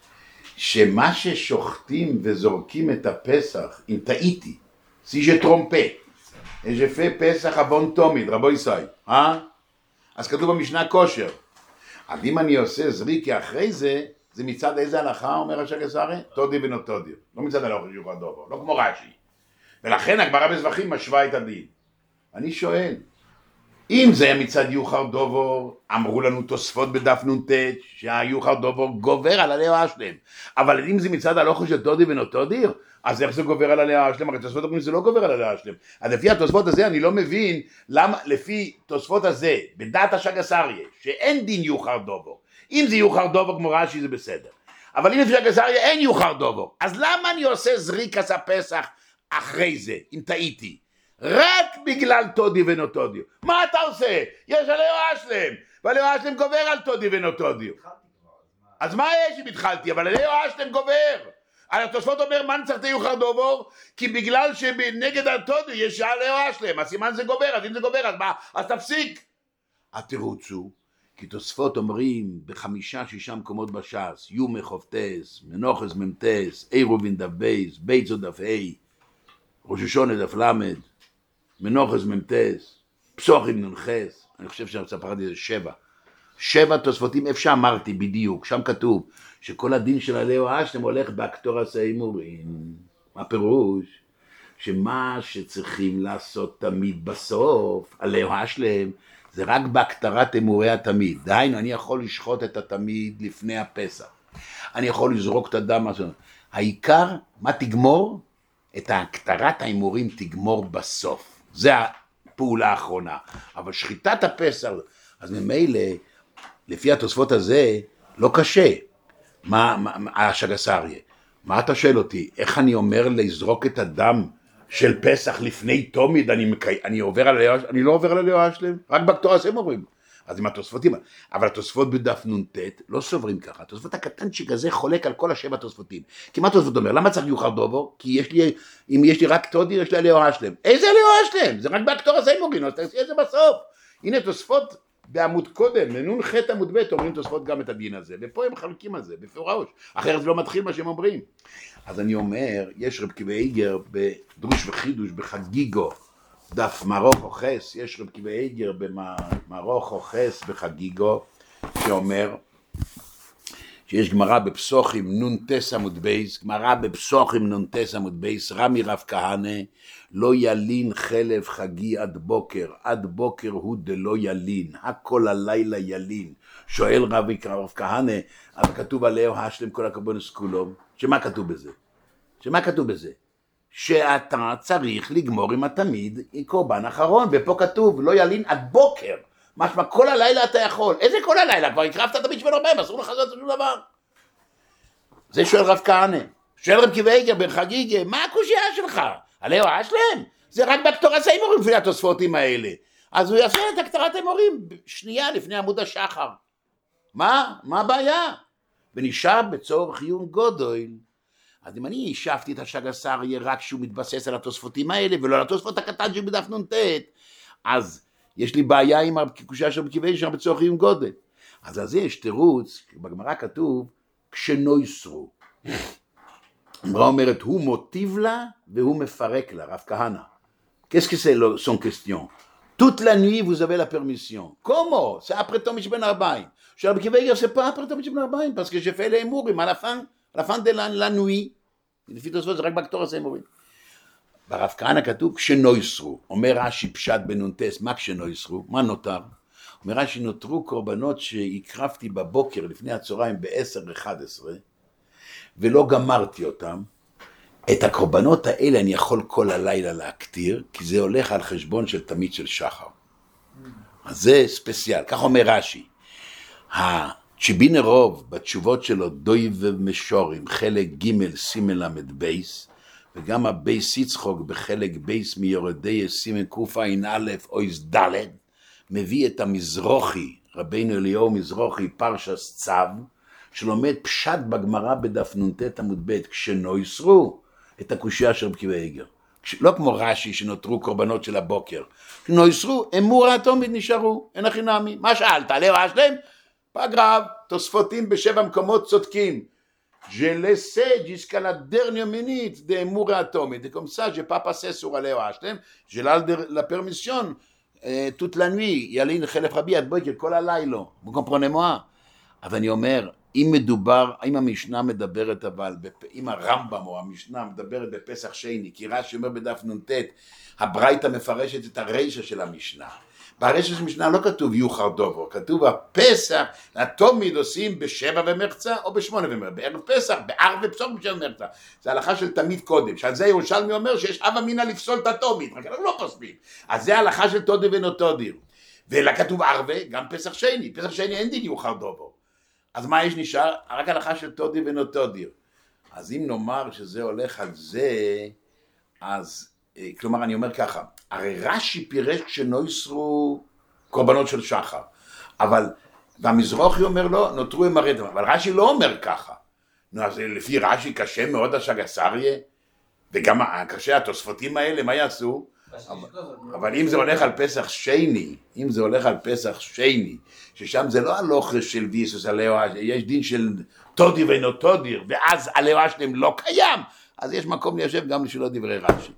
שמה ששוחטים וזורקים את הפסח, אם טעיתי, סי שטרומפה, אג'פה פסח אבון תומיד, רבו ישראל, אה? אז כתוב במשנה כושר. אז אם אני עושה זריקי אחרי זה, זה מצד איזה הלכה, אומר השגסרי? תודי ונותודי. לא מצד הלכה של יאוחר דובר, לא כמו רש"י. ולכן הגמרא בזבחים משווה את הדין. אני שואל, אם זה היה מצד יאוחר דובור, אמרו לנו תוספות בדף נ"ט שהיאוחר דובור גובר על עליהו אשלם. אבל אם זה מצד הלכה של תודי ונותודיר, אז איך זה גובר על עליהו אשלם? הרי תוספות אומרים שזה לא גובר על עליהו אשלם. אז לפי התוספות הזה אני לא מבין למה, לפי תוספות הזה, בדעת השגסריה, שאין דין יאוחר דובור. אם זה יאוחר דובור כמו רש"י זה בסדר. אבל אם לפי השגסריה אין יאוחר דובור, אז למה אני עושה זריקת הפסח אחרי זה, אם טעיתי? רק בגלל תודי ונותודי. מה אתה עושה? יש עליהו אשלם. והלאו השלם גובר על תודי ונותודיר. אז מה יש אם התחלתי? אבל הלאו השלם גובר. התוספות אומר, מן צריך תיוחר דובור? כי בגלל שבנגד התודי יש הלאו השלם, הסימן זה גובר, אז אם זה גובר, אז מה? אז תפסיק. התירוץ הוא, כי תוספות אומרים בחמישה שישה מקומות בש"ס, יומי חופטס, מנוחס ממטס, עירובין דף בייס, ביצו דף ה', ראש השונה דף למד, מנוחס ממטס, פסוחים ננחס, אני חושב שהספרדי זה שבע, שבע תוספותים, איפה שאמרתי בדיוק, שם כתוב שכל הדין של הלאו השלם הולך באקטורס ההימורים. הפירוש שמה שצריכים לעשות תמיד בסוף, הלאו השלם, זה רק בהקטרת אמורי התמיד. דהיינו, אני יכול לשחוט את התמיד לפני הפסח. אני יכול לזרוק את הדם. העיקר, מה תגמור? את ההקטרת האמורים תגמור בסוף. זה הפעולה האחרונה. אבל שחיטת הפסח, אז ממילא, לפי התוספות הזה, לא קשה. מה, מה, השגסריה? מה אתה שואל אותי? איך אני אומר לזרוק את הדם של פסח לפני תומיד, אני, מקי... אני, עובר על הלאו... אני לא עובר על הלאו השלם, רק בקטורס הם אומרים. אז עם התוספותים, אבל התוספות בדף נ"ט לא סוברים ככה. התוספות הקטנצ'יק הזה חולק על כל השבע תוספותים. כי מה התוספות אומר? למה צריך יוחר דובו? כי יש לי, אם יש לי רק תודיר, יש לי הלאו השלם. איזה הלאו השלם? זה רק בקטורס הם אומרים, אז תעשי את זה בסוף. הנה תוספות בעמוד קודם, מנון חטא עמוד ב' אומרים תוספות גם את הדין הזה, ופה הם חלקים על זה, בפירוש. אחרת זה לא מתחיל מה שהם אומרים. אז אני אומר, יש רב קיבי איגר בדרוש וחידוש בחגיגו, דף מרוך או חס, יש רב קיבי איגר במרוך או חס בחגיגו, שאומר שיש גמרא בפסוחים נון תס עמוד בייס, גמרא בפסוחים נון תס עמוד בייס, רמי רב כהנא, לא ילין חלב חגי עד בוקר, עד בוקר הוא דלא ילין, הכל הלילה ילין. שואל רבי רב כהנא, אבל כתוב עליהו השלם כל הקורבנוס כולו, שמה כתוב בזה? שמה כתוב בזה? שאתה צריך לגמור עם התמיד עם קורבן אחרון, ופה כתוב לא ילין עד בוקר, משמע כל הלילה אתה יכול. איזה כל הלילה? כבר הקרבת תמיד שבין הרבה, אסור לך לעשות שום דבר. זה שואל רב כהנא. שואל רב קיבי איגר בן חגיגה, מה הקושייה שלך? הלאו השלם? זה רק בהקטרת האמורים לפני התוספותים האלה. אז הוא יעשה את הקטרת האמורים שנייה לפני עמוד השחר. מה? מה הבעיה? ונשאר בצורך עיון גודל. אז אם אני השבתי את השגסריה רק שהוא מתבסס על התוספותים האלה ולא על התוספות הקטן שבדף נ"ט, אז יש לי בעיה עם הקושייה של רבי קיבי איגר בצורך עיון גודל. אז על זה יש תירוץ, בגמרא כתוב כשנויסרו. הגמרא אומרת, הוא מוטיב לה והוא מפרק לה, רב כהנא. Qu'est-ce que c'est son question? Toute la nuit, vous avez la permission. Comment? C'est après Tomish Ben Arbaïn. Je Rabbi Akiva Eiger, c'est pas après Tomish Ben Arbaïn, parce que j'ai fait les Mourim à la fin, à la fin de la, la nuit. לפי תוספות זה רק בקטורס האמורים. ברב כהנא כתוב, כשנויסרו. אומר רש"י פשט בנונטס, מה כשנויסרו? מה נותר? אומר רש"י, נותרו קורבנות שהקרבתי בבוקר לפני הצהריים ב-עשר אחת עשרה, ולא גמרתי אותם. את הקורבנות האלה אני יכול כל הלילה להקטיר, כי זה הולך על חשבון של תמיד של שחר. אז זה ספציאל, כך אומר רש"י. הצ'יבינר רוב בתשובות שלו, דוי ומשורים, חלק ג' סימן למד בייס, וגם הבייס יצחוק בחלק בייס מיורדי סימן קע"א אויס ד', מביא את המזרוחי, רבינו אליהו מזרוחי, פרשס צו, שלומד פשט בגמרא בדף נ"ט עמוד ב', כשנויסרו את הקושייה של רבי קיבי איגר. לא כמו רש"י שנותרו קורבנות של הבוקר. כשנויסרו, אמור התמיד נשארו, אין הכי נמי. מה שאלת? הלאו השלם? פגרב, תוספותים בשבע מקומות צודקים. Je laissais jusqu'à la dernière minute de אמור התמיד. C'est comme ça, j'ai pas passé sur הלאו השלם. J'ai la permission, toute la nuit, ילין חלף רבי עד בוקר, כל הלילה. Vous comprenez-moi? אז אני אומר, אם מדובר, אם המשנה מדברת אבל, אם הרמב"ם או המשנה מדברת בפסח שני, כי רש"י אומר בדף נ"ט, הברייתא מפרשת את הרשע של המשנה. ברשע של המשנה לא כתוב יוחר דובו, כתוב הפסח, התמיד עושים בשבע ומחצה או בשמונה ומחצה, בערב פסח, בערב ופסוק בשבע ומחצה. זה הלכה של תמיד קודם, שעל זה ירושלמי אומר שיש הווה אמינא לפסול את התמיד, רק אנחנו לא פוסלים. אז זה הלכה של תודי ונותודיר. וכתוב ערבה, גם פסח שני, פסח שני אין דין יוחר דובו. אז מה יש נשאר? רק הלכה של תודי ונותודיר. אז אם נאמר שזה הולך על זה, אז, כלומר אני אומר ככה, הרי רש"י פירש כשנויסרו קורבנות של שחר. אבל, והמזרוחי אומר לו, נותרו עם הרדם, אבל רש"י לא אומר ככה. נו, אז לפי רש"י קשה מאוד השגסריה, וגם קשה התוספותים האלה, מה יעשו? אבל אם זה הולך על פסח שני, אם זה הולך על פסח שני, ששם זה לא הלוכה של ויסוס עליהו, יש דין של תודיר ואינו תודיר, ואז עליהו השלם לא קיים, אז יש מקום ליישב גם לשאלות דברי רש"י.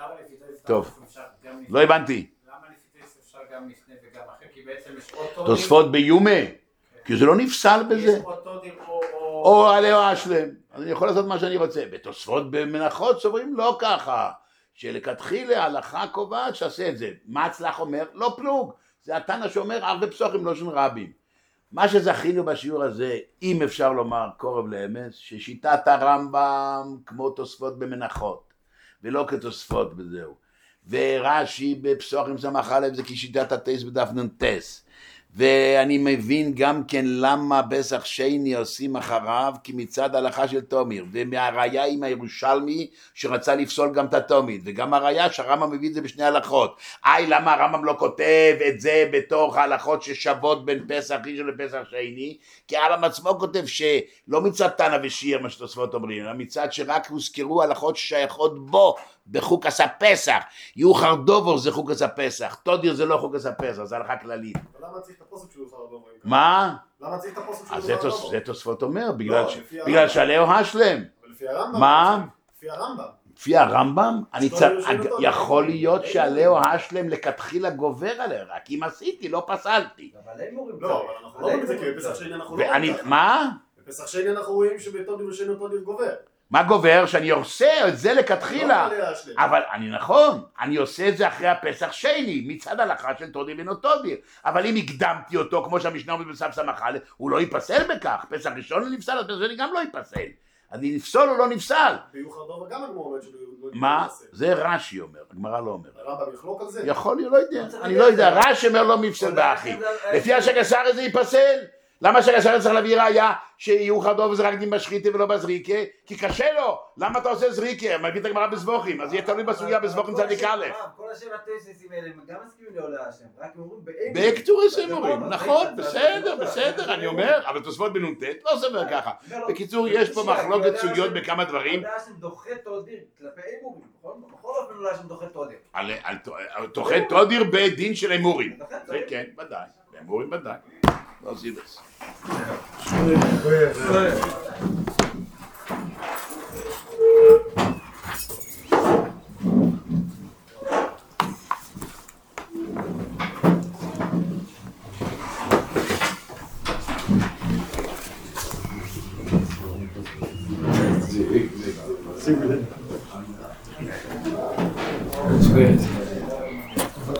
טוב, לא הבנתי. למה לפי אפשר גם לפני וגם אחרי? כי בעצם יש עוד תודיר. תוספות ביומה, כי זה לא נפסל בזה. יש עוד תודיר או... או עליהו השלם, אז אני יכול לעשות מה שאני רוצה. בתוספות במנחות סוברים לא ככה. שלכתחילה ההלכה קובעת שעשה את זה. מה הצלח אומר? לא פלוג. זה התנא שאומר הרבה פסוחים לא של רבים. מה שזכינו בשיעור הזה, אם אפשר לומר קורב לאמס, ששיטת הרמב"ם כמו תוספות במנחות, ולא כתוספות בזהו. ורש"י בפסוחים סמך א' זה כשיטת הטייס בדף נ"טס. ואני מבין גם כן למה פסח שני עושים אחריו, כי מצד ההלכה של תומיר, ומהראיה עם הירושלמי שרצה לפסול גם את התומית, וגם הראיה שהרמב"ם מביא את זה בשני הלכות. איי, למה הרמב"ם לא כותב את זה בתוך ההלכות ששוות בין פסח ראשון לפסח שני? כי הרמב"ם עצמו כותב שלא מצד תנא ושיר מה שתוספות אומרים, אלא מצד שרק הוזכרו הלכות ששייכות בו בחוקס הפסח. יוחר דובור זה חוקס הפסח, תודיר זה לא חוקס הפסח, זה הלכה כללית. למה צריך את הפוסק של יוחר דובור? מה? למה צריך את הפוסק של אז יוחר דובור? זה תוספות אומר, בגלל שעליהו השלם. אבל לפי הרמב"ם. מה? לפי הרמב"ם. לפי הרמב"ם, יכול להיות שעליהו השלם לכתחילה גובר עליה, רק אם עשיתי, לא פסלתי. אבל הם אומרים... לא, אבל אנחנו לא רואים את זה, כי בפסח שני אנחנו לא רואים ככה. מה? בפסח שני אנחנו רואים שבתודיר ושני תודיר גובר. מה גובר? שאני עושה את זה לכתחילה. אבל אני נכון, אני עושה את זה אחרי הפסח שני, מצד הלכה של תודיר ואינו תודיר. אבל אם הקדמתי אותו, כמו שהמשנה אומרת בסף סמך א', הוא לא ייפסל בכך. פסח ראשון לא נפסל, אז פסח שני גם לא ייפסל. אני נפסול או לא נפסל? ביוחר דובר גם הגמרא אומרת שלא ייפסל. מה? זה רש"י אומר, הגמרא לא אומר. הרמב"ם יחלוק על זה? יכול להיות, לא יודע. אני לא יודע, רש"י אומר לא מפסל באחי. לפי השגסריה זה ייפסל. למה שהשגסריה צריך להביא ראיה שיוחר דובר זה רק דין בשחיתה ולא בזריקה? כי קשה לו. למה אתה עושה זריקה? מביא את הגמרא בזבוכים, אז יהיה תלוי בסוגיה בזבוכים צדיק א'. כל השם התשעים האלה הם גם מסכימים לעולה השם, רק אומרים באקטורס. באקטורס הם אומרים, נכון, בסדר, בסדר, אני אומר, אבל תוספות בנ"ט לא סובר ככה. בקיצור, יש פה מחלוקת סוגיות בכמה דברים. עולה השם דוחה תודיר כלפי אמורים, בכל אופן עולה השם דוחה תודיר. דוחה תודיר בדין של אמורים. זה כן, ודאי, באמורים ודאי. לא זיבס.